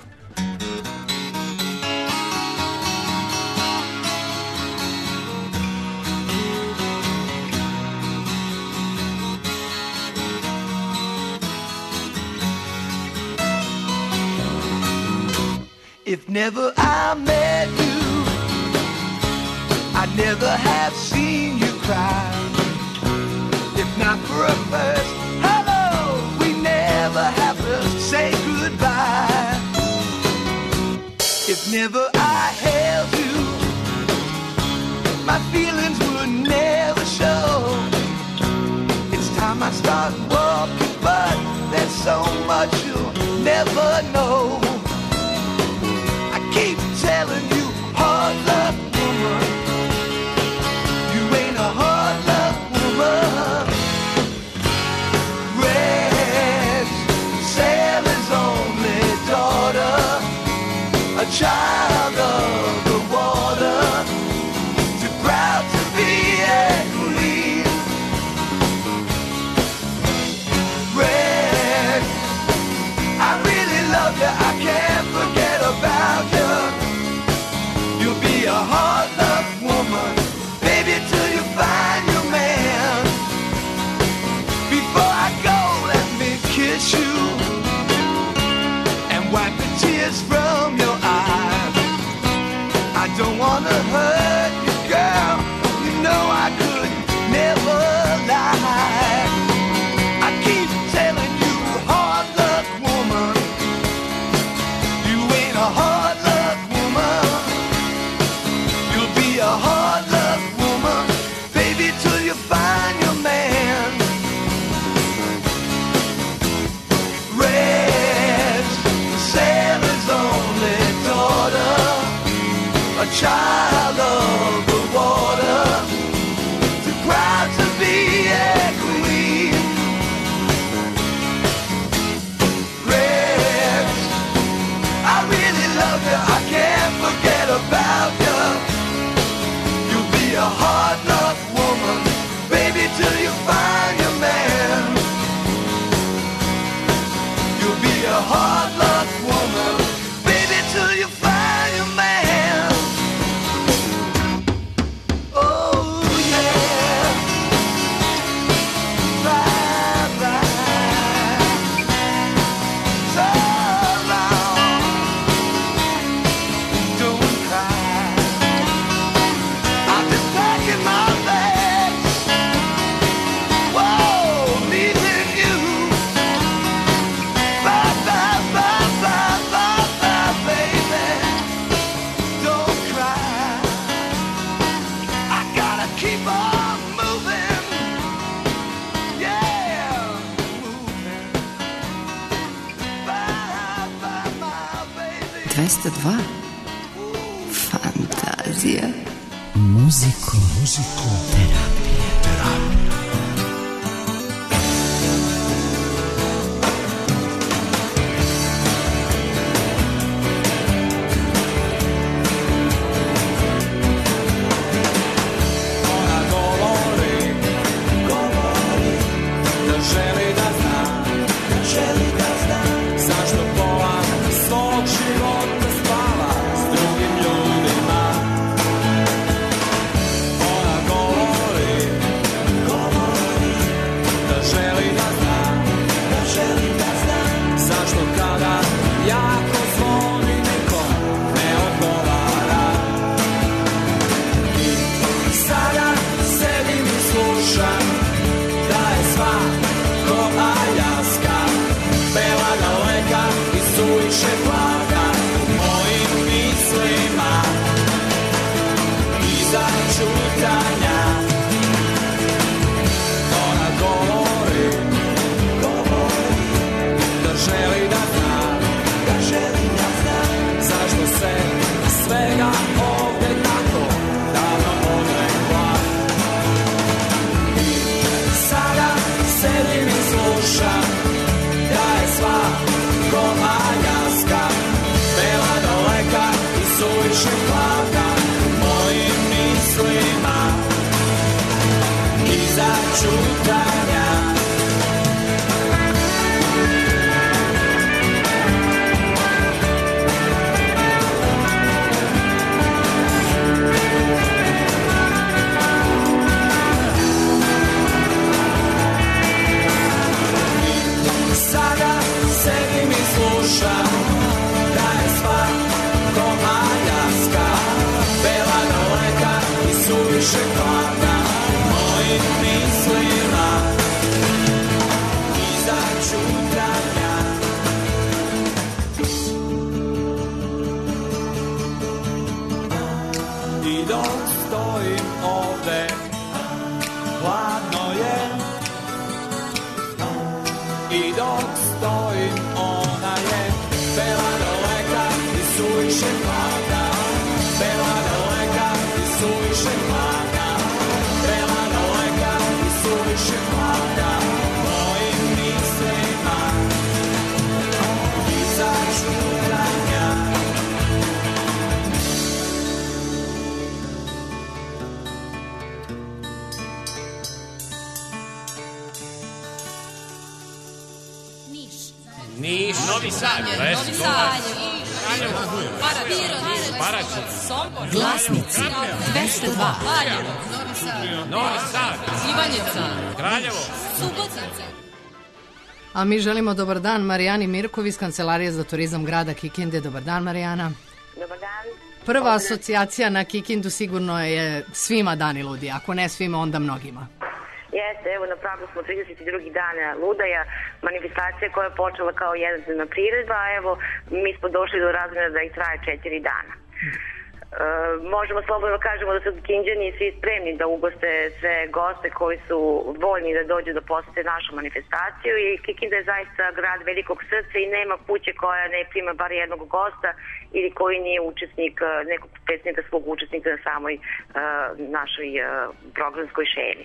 If never I met you, I'd never have seen you cry. If not for a first hello, we never have to say goodbye. If never I held you, my feelings would never show. It's time I start walking, but there's so much you'll never know. Keep telling you, hard luck woman, you ain't a hard luck woman. Rex, Sally's only daughter, a child of the water, too proud to be a queen. Rex, I really love you, I can't forget about you. A hard luck woman, baby, till you find your man. Before I go, let me kiss you and wipe the tears from your eyes. I don't wanna hurt you, girl. You know I could never lie. I keep telling you, hard luck woman, you ain't a hard luck woman. A hard luck woman, baby, till you find your man. Red's Sally's only daughter, a child of the water, too proud to be a queen. Red's, I really love you, I can't forget about you. A hard luck woman, baby, till you find your man. You'll be a hard luck woman, baby, till you find your man. Oh yeah, bye bye, so long, don't cry. Packing my bags, whoa, leaving you. Bye, bye, bye, bye, bye, bye, baby. Don't cry. I gotta keep on moving. Yeah, moving. Bye, bye, my baby. 202 Fantazija. Muziko. Terapija. Ona govori sva ko Aljaska, bela daleka i suviše blaga u mojim mislima. Iza čutanja ona govori da želi da zna, zašto se svega ovde tako davno odrekla. I sada sedim i slušam da je sva ko Aljaska, bela daleka i suviše blaga u mojim mislima. Iza čutanja sada sedim i slušam da je sva ko Aljaska, bela daleka i suviše hladna u mojim mislima. Iza čutanja i dok stojim ovde hladno je, i dok stojim ona je bela daleka i suviše hladna, bela daleka i suviše hladna, bela daleka i suviše hladna mojim mislima. Iza čutanja Niš, Novi Sad, Novi Sad, Paraćin, Sombor, Glasnici 202, Novi Sad, Ivanjica, Kraljevo, Subotica. A mi želimo dobar dan Marijani Mirkov iz Kancelarije za turizam grada Kikinde. Dobar dan, Marijana. Dobar dan. Prva asocijacija na Kikindu sigurno je svima dani ludi, ako ne svima, onda mnogima. Jeste, evo napravili smo 32. dana ludaja, manifestacija koja je počela kao jednodnevna priredba, a evo mi smo došli do razmjera da ih traje 4 dana. Možemo slobodno da kažemo da su Kikinđani svi spremni da ugoste sve goste koji su voljni da dođu da posete našu manifestaciju i Kikinda je zaista grad velikog srca i nema kuće koja ne prima bar jednog gosta ili koji nije učesnik, nekog predstavnika svog učesnika na samoj našoj programskoj šemi.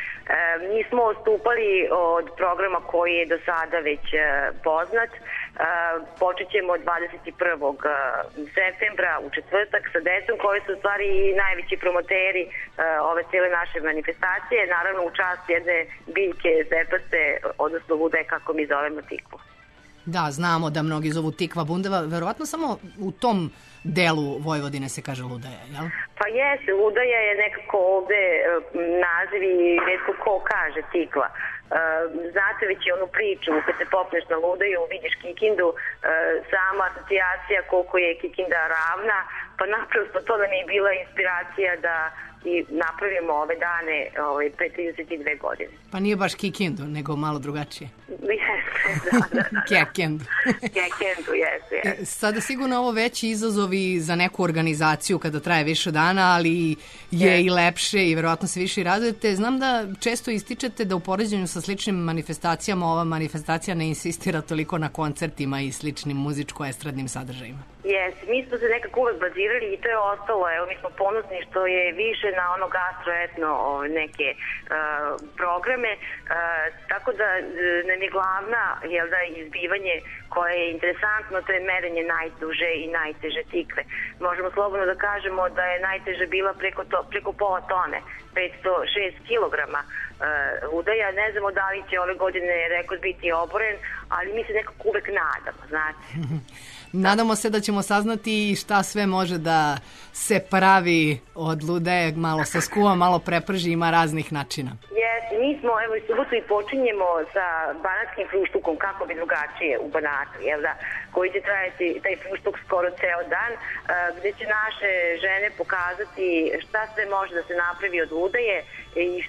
Mi smo odstupali od programa koji je do sada već poznat. Počet ćemo 21. septembra u četvrtak sa decom koji su u stvari i najveći promoteri ove cijele naše manifestacije. Naravno u čast jedne biljke zepaste, odnosno lude kako mi zovemo tikvu. Da, znamo da mnogi zovu tikva bundeva, verovatno samo u tom delu Vojvodine se kaže ludaja, jel? Pa jesi, ludaja je nekako ovde naziv i retko ko kaže tikva. Znate već i onu priču, kad se popneš na ludaju, vidiš Kikindu, sama asocijacija koliko je Kikinda ravna, pa naprosto to nam je bila inspiracija da i napravimo ove dane pre 32 godine. Pa nije baš Kikindu, nego malo drugačije. Jeste, da. Kekendu. Kekendu, jeste. Sada sigurno ovo veći izazovi za neku organizaciju kada traje više dana, ali je i lepše i verovatno se više radujete. Znam da često ističete da u poređenju sa sličnim manifestacijama ova manifestacija ne insistira toliko na koncertima i sličnim muzičko-estradnim sadržajima. Jeste, mi smo se nekako uvek bazirali i to je ostalo. Evo, mi smo ponosni što je više na ono gastroetno neke programe, tako da nam je glavna izbivanje koje je interesantno, to je merenje najduže i najteže tikve. Možemo slobodno da kažemo da je najteža bila preko pola tone, 506 kilograma ludaja. Ne znamo da li će ove godine rekord biti oboren, ali mi se nekako uvek nadamo, znate. Nadamo se da ćemo saznati šta sve može da se pravi od lude, malo se skuva, malo preprži, ima raznih načina. Jeste, mi smo, evo i subotu i počinjemo sa banatskim fruštukom, kako bi drugačije u Banatu, jel da, koji će trajati taj fruštuk skoro ceo dan, gde će naše žene pokazati šta sve može da se napravi od ludaje i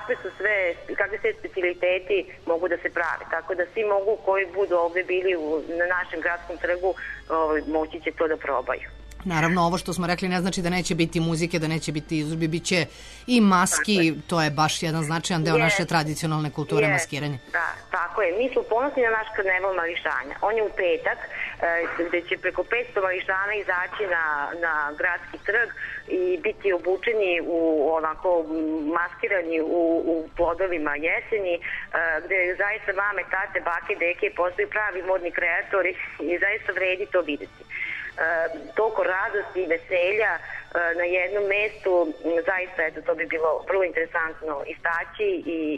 kakve sve specialiteti mogu da se prave. Tako da svi mogu koji budu ovde bili na našem gradskom trgu moći će to da probaju. Naravno, ovo što smo rekli ne znači da neće biti muzike, da neće biti izložbi, bit će i maski, to je baš jedan značajan deo naše tradicionalne kulture maskiranja. Da, tako je. Mi smo ponosni na naš karneval mališanja. On je u petak, gde će preko 500 mališana izaći na gradski trg i biti obučeni onako maskirani u plodovima jeseni, gde zaista mame, tate, bake, deke postaju pravi modni kreatori i zaista vredi to videti. Toliko radosti i veselja na jednom mestu, zaista eto, to bi bilo vrlo interesantno istaći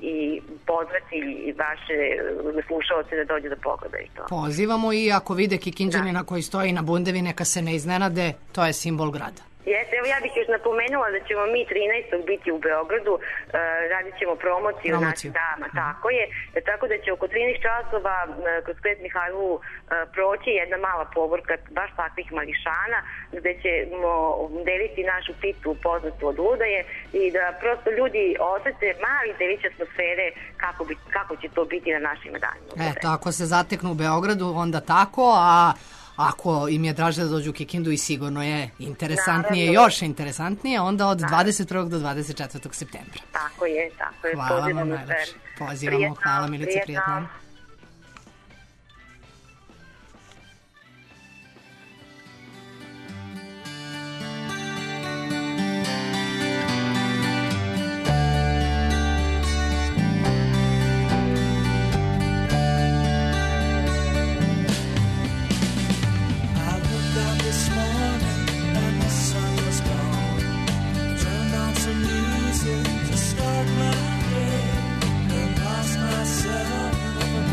i pozvati vaše slušalce da dođu da pogledaju to. Pozivamo i ako vide Kikindžanina koji stoji na bundevi, neka se ne iznenade, to je simbol grada. Jeste, evo ja bih još napomenula da ćemo mi 13. biti u Beogradu, radit ćemo promociju naših dama, tako je, tako da će oko 13 časova kroz Kvet Mihajlovu proći jedna mala povorka baš takvih mališana, gde ćemo deliti našu pitu poznatu od ludaje i da prosto ljudi osete mali delić atmosfere kako će to biti na našim danima. Eto, ako se zateknu u Beogradu, onda tako, a ako im je draže da dođu u Kikindu i sigurno je interesantnije, još interesantnije, onda od 21. do 24. septembra. Tako je, tako je. Hvala vam najlepše. Pozivamo, hvala Milice, prijatno. To start my day and lost myself in a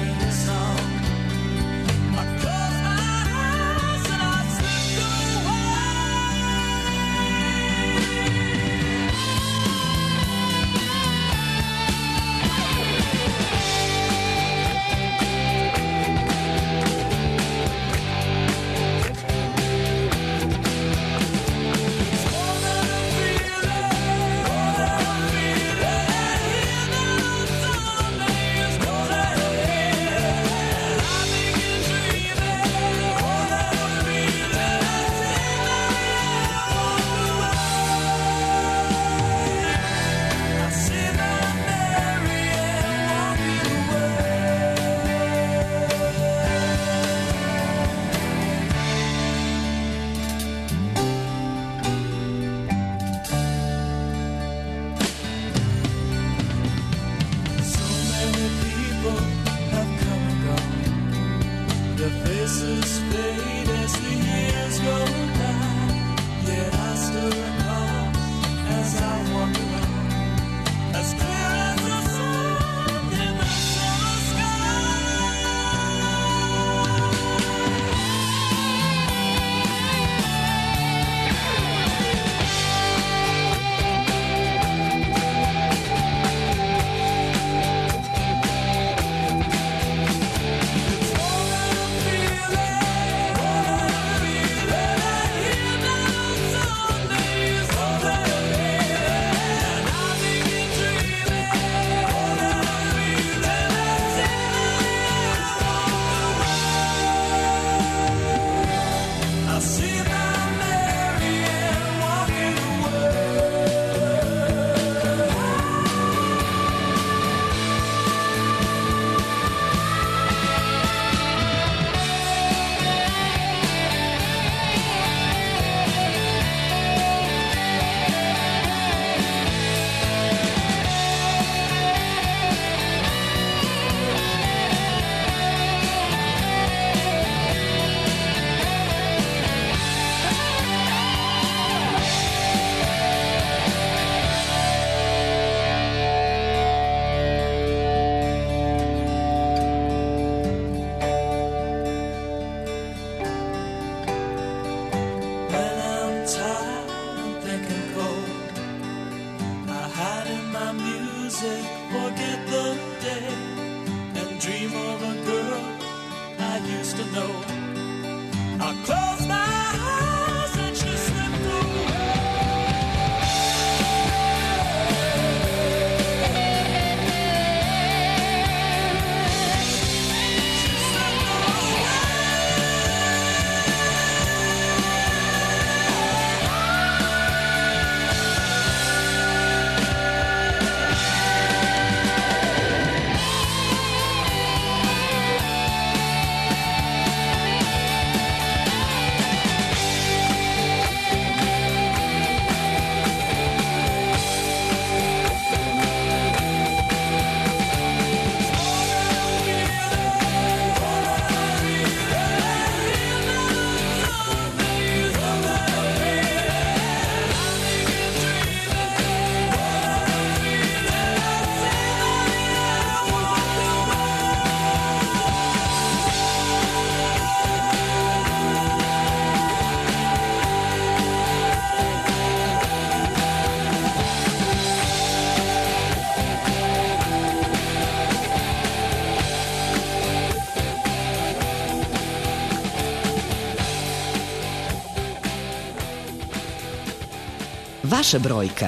Vaša brojka.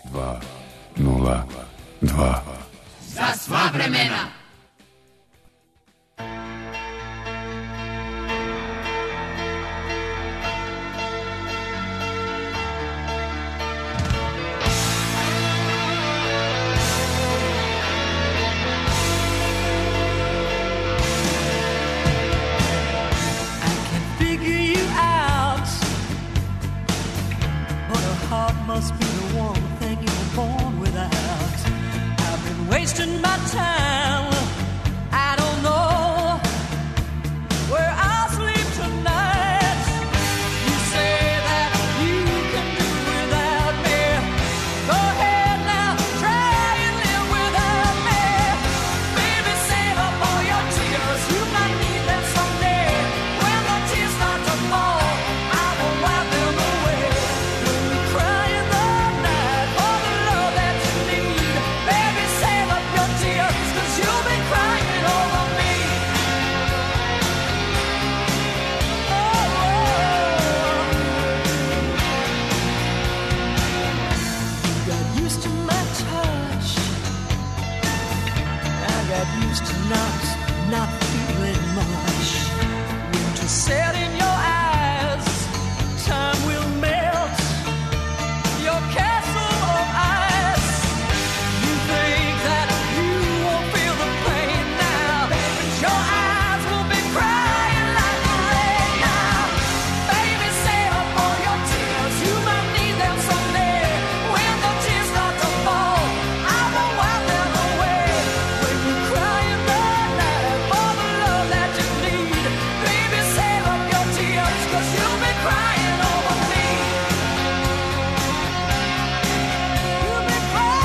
202. Za sva vremena. Must be the one thing you were born without. I've been wasting my time. I don't know where I'll sleep tonight. You say that you can do without me. Go ahead now, try and live without me. Baby, save up all your tears. You might need them someday. When the tears start to fall, I will wipe them away. When you cry in the night for the love that you need, baby, save up your tears, 'cause you'll be crying over me. You got used to my touch. I got used to not feeling much. Winter set in your eyes, time will melt your castle of ice. You think that you won't feel the pain now, but your eyes will be crying like the rain now. Baby, save up all your tears. You might need them someday. When the tears start to fall, I won't wipe them away. When you cry in the night for the love that you need, baby, save up your tears, 'cause you'll be crying over me. You'll be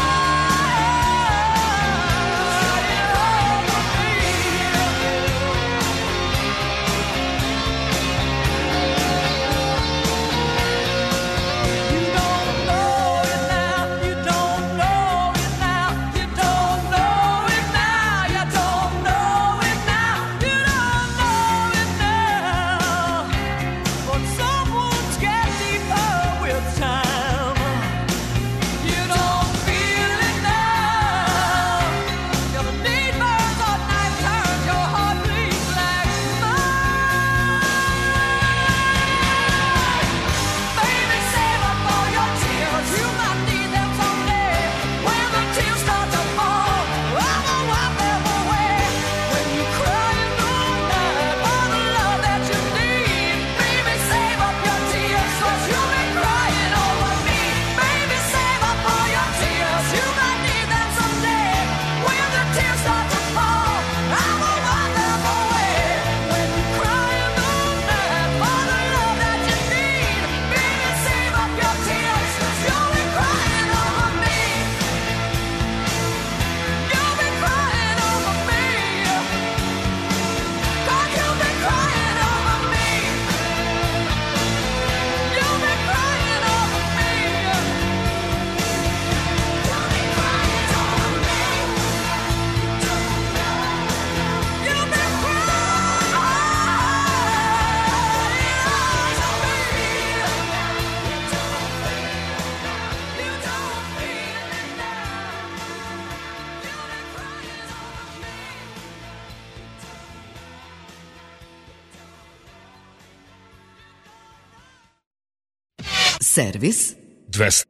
Servis 200.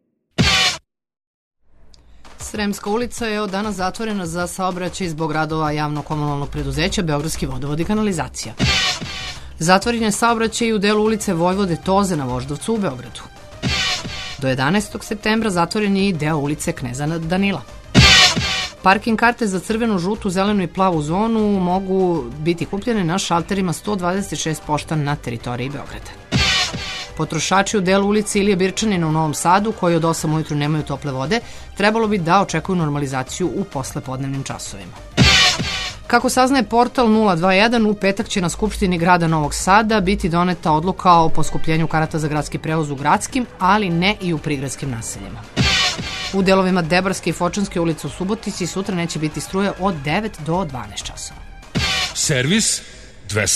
Sremska ulica je od danas zatvorena za saobraćaj zbog radova javno-komunalnog preduzeća Beogradski vodovod i kanalizacija. Zatvoren je saobraćaj u delu ulice Vojvode Toze na Voždovcu u Beogradu. Do 11. septembra zatvoren je i deo ulice Kneza Danila. Parking karte za crvenu, žutu, zelenu i plavu zonu mogu biti kupljene na šalterima 126 pošta na teritoriji Beograda. Potrošači u delu ulice Ilije Birčanina u Novom Sadu, koji od 8 ujutru nemaju tople vode, trebalo bi da očekuju normalizaciju u poslepodnevnim časovima. Kako saznaje portal 021, u petak će na Skupštini grada Novog Sada biti doneta odluka o poskupljenju karata za gradski prevoz u gradskim, ali ne i u prigradskim naseljima. U delovima Debarske i Fočanske ulice u Subotici sutra neće biti struje od 9 do 12 časova. Servis 200.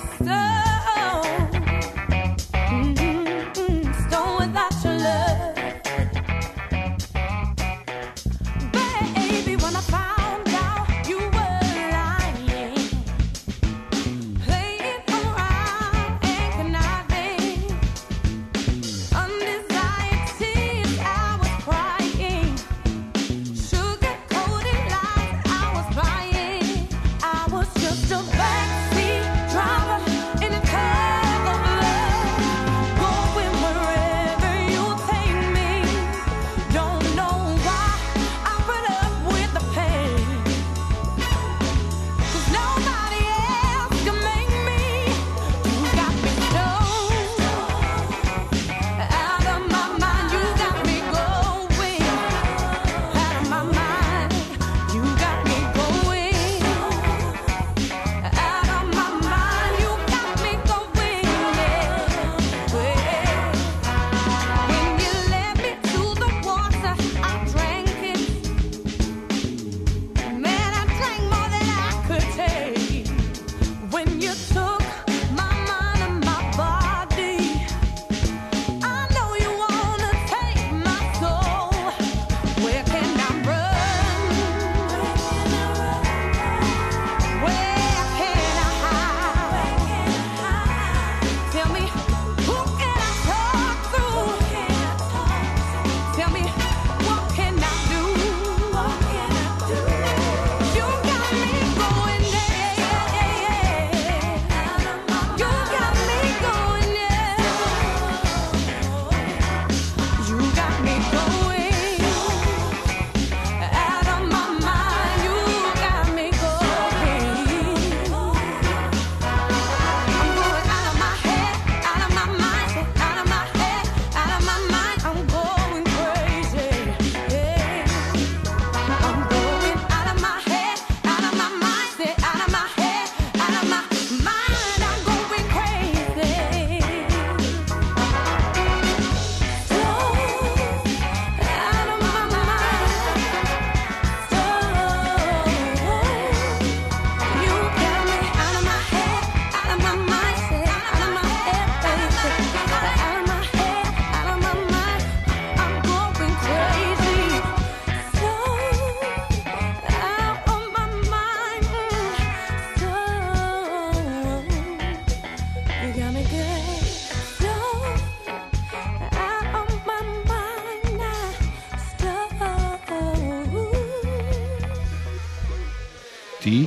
Ti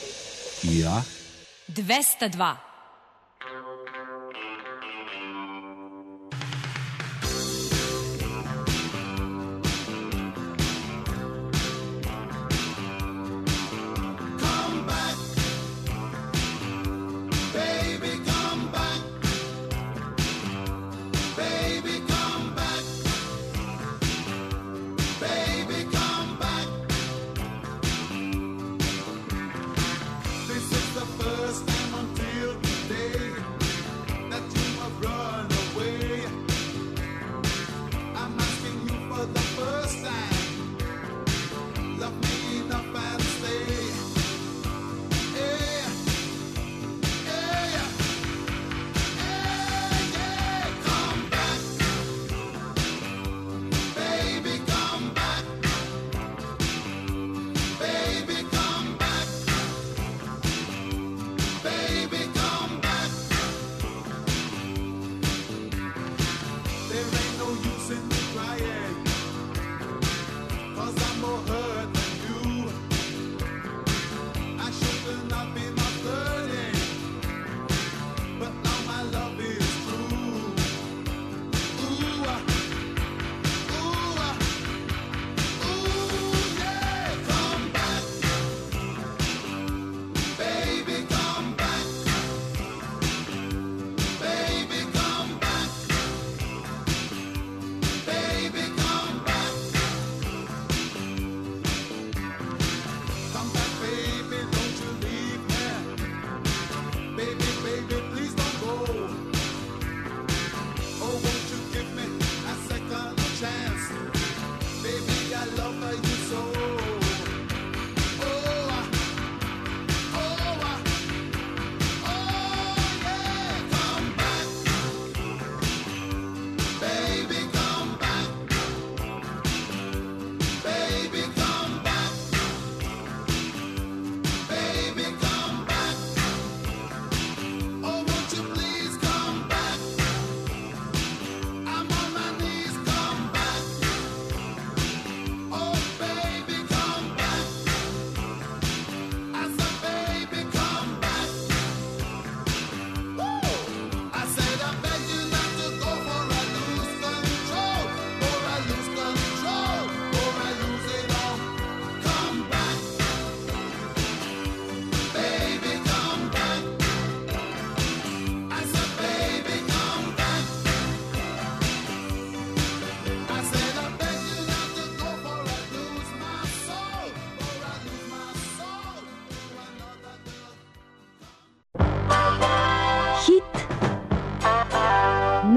i ja. 202. This is the first time until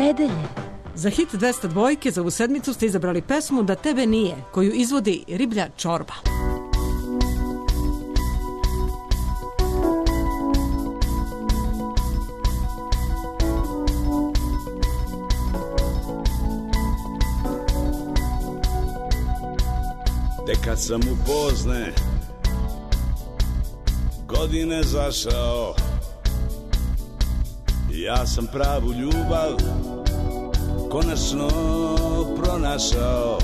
nedelje. Za hit 202 za ovu sedmicu ste izabrali pesmu Da tebe nije, koju izvodi Riblja čorba. Tek kad sam u pozne godine zašao, ja sam pravu ljubav konačno pronašao.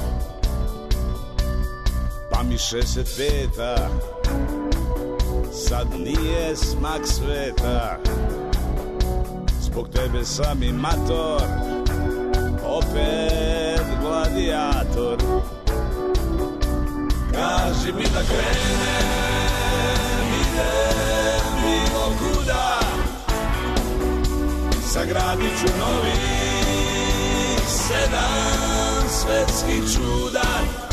Pa mi 65-a sad nije smak sveta, zbog tebe sam i mator, opet gladijator. Kaži mi da krenem, idem bilo kuda, sagradit ću novi 7 svetskih čuda.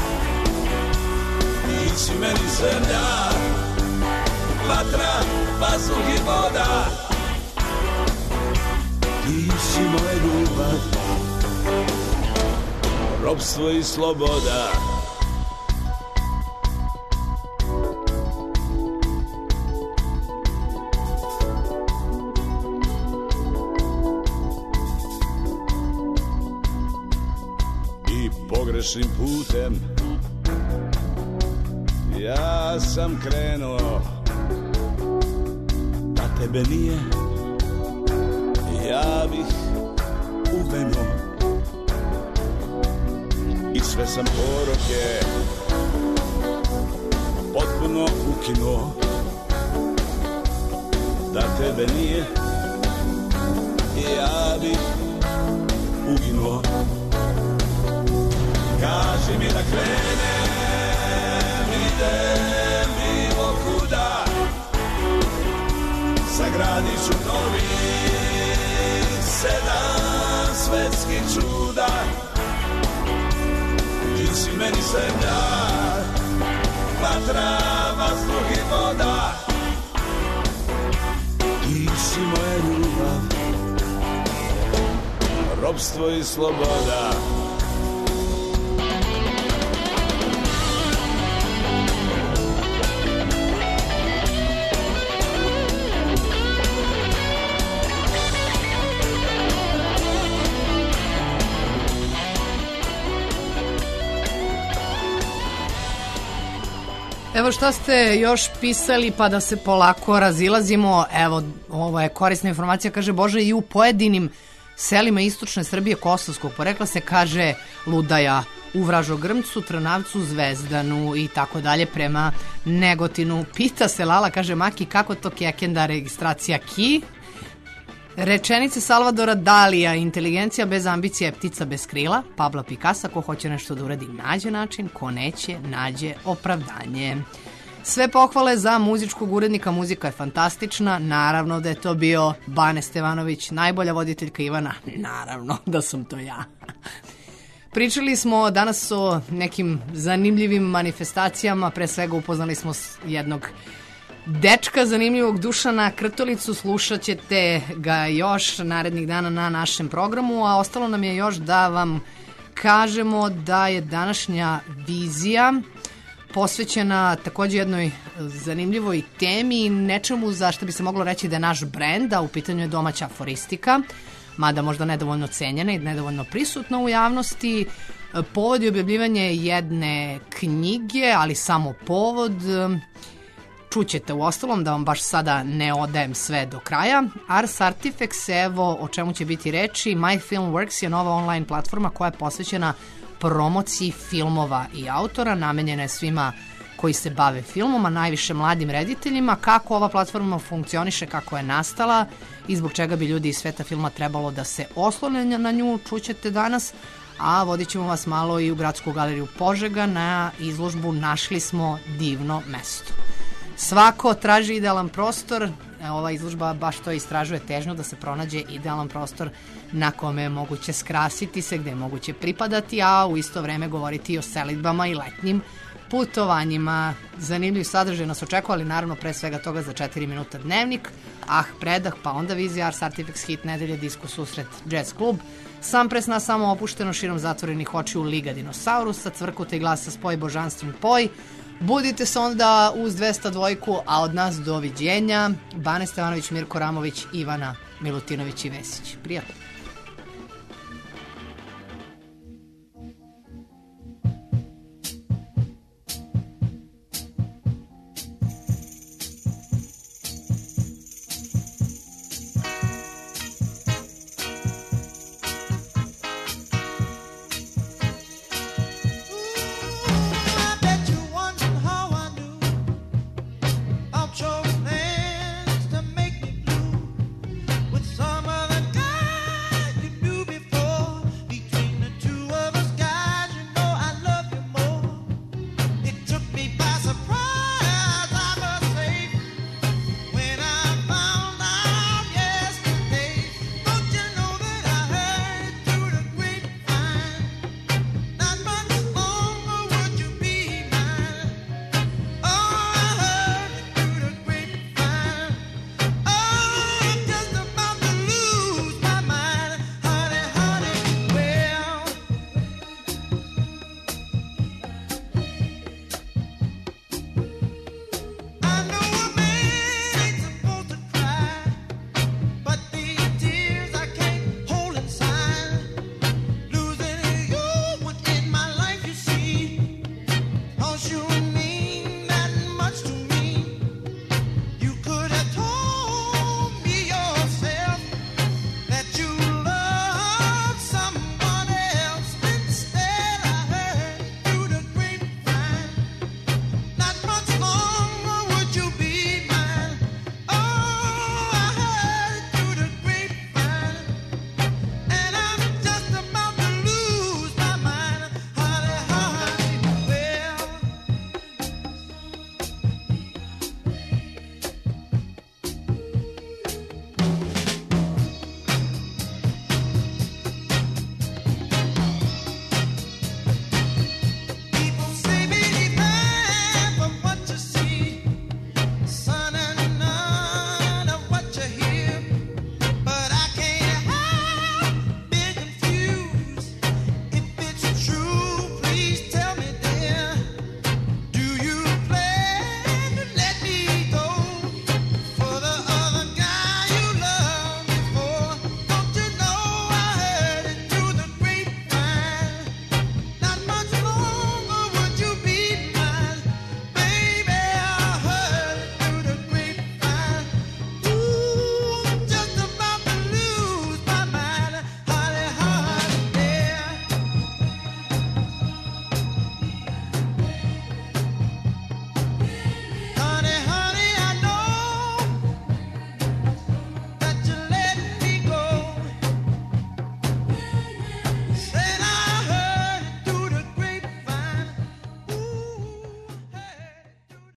Ti si meni zemlja, vatra, vazduh i voda. Ti si moja ljubav, robstvo i sloboda. Pogrešnim putem ja sam krenuo, da tebe nije ja bih uvenuo. I sve sam poroke potpuno ukinuo, da tebe nije ja bih uginuo. Kaži mi da krenem, idem bilo kuda, sagradit ću novi 7 svetskih čuda. Ti si meni zemlja, vatra, vazduh i voda. Ti si moja ljubav, robstvo i sloboda. Evo šta ste još pisali pa da se polako razilazimo. Evo, ovo je korisna informacija, kaže Bože, i u pojedinim selima istočne Srbije kosovskog porekla se kaže ludaja, u Vražogrmcu, Trnavcu, Zvezdanu i tako dalje prema Negotinu. Pita se Lala, kaže Maki, kako to kekenda registracija ki? Rečenice Salvadora Dalija, inteligencija bez ambicija je ptica bez krila. Pabla Pikasa, ko hoće nešto da uradi nađe način, ko neće nađe opravdanje. Sve pohvale za muzičkog urednika, muzika je fantastična, naravno da je to bio Bane Stevanović, najbolja voditeljka Ivana, naravno da sam to ja. Pričali smo danas o nekim zanimljivim manifestacijama, pre svega upoznali smo jednog dečka zanimljivog, Dušana Krtolicu, slušat ćete ga još narednih dana na našem programu, a ostalo nam je još da vam kažemo da je današnja vizija posvećena takođe jednoj zanimljivoj temi, nečemu za što bi se moglo reći da je naš brend, a u pitanju je domaća aforistika, mada možda nedovoljno cenjena i nedovoljno prisutna u javnosti. Povod je objavljivanje jedne knjige, ali samo povod. Čućete u ostalom, da vam baš sada ne odajem sve do kraja. Ars Artifex, evo o čemu će biti reči. My Film Works je nova online platforma koja je posvećena promociji filmova i autora, namenjena je svima koji se bave filmom, a najviše mladim rediteljima. Kako ova platforma funkcioniše, kako je nastala i zbog čega bi ljudi iz sveta filma trebalo da se oslone na nju, čućete danas, a vodit ćemo vas malo i u Gradsku galeriju Požega na izložbu Našli smo divno mesto. Svako traži idealan prostor, ova izložba baš to istražuje težnju da se pronađe idealan prostor na kome je moguće skrasiti se, gde je moguće pripadati, a u isto vreme govoriti i o selidbama i letnjim putovanjima. Zanimljiv sadržaj nas očekuje, ali naravno pre svega toga za 4 minuta dnevnik, predah, pa onda vizija, Ars Artifex, hit nedelje, disko susret, jazz klub, sam presna samo opušteno širom zatvorenih očiju Liga dinosaurusa, Cvrkuta i glasa spoj, božanstven poj. Budite se onda uz 202, a od nas doviđenja. Bane Stevanović, Mirko Ramović, Ivana Milutinović i Vesić. Prijatno.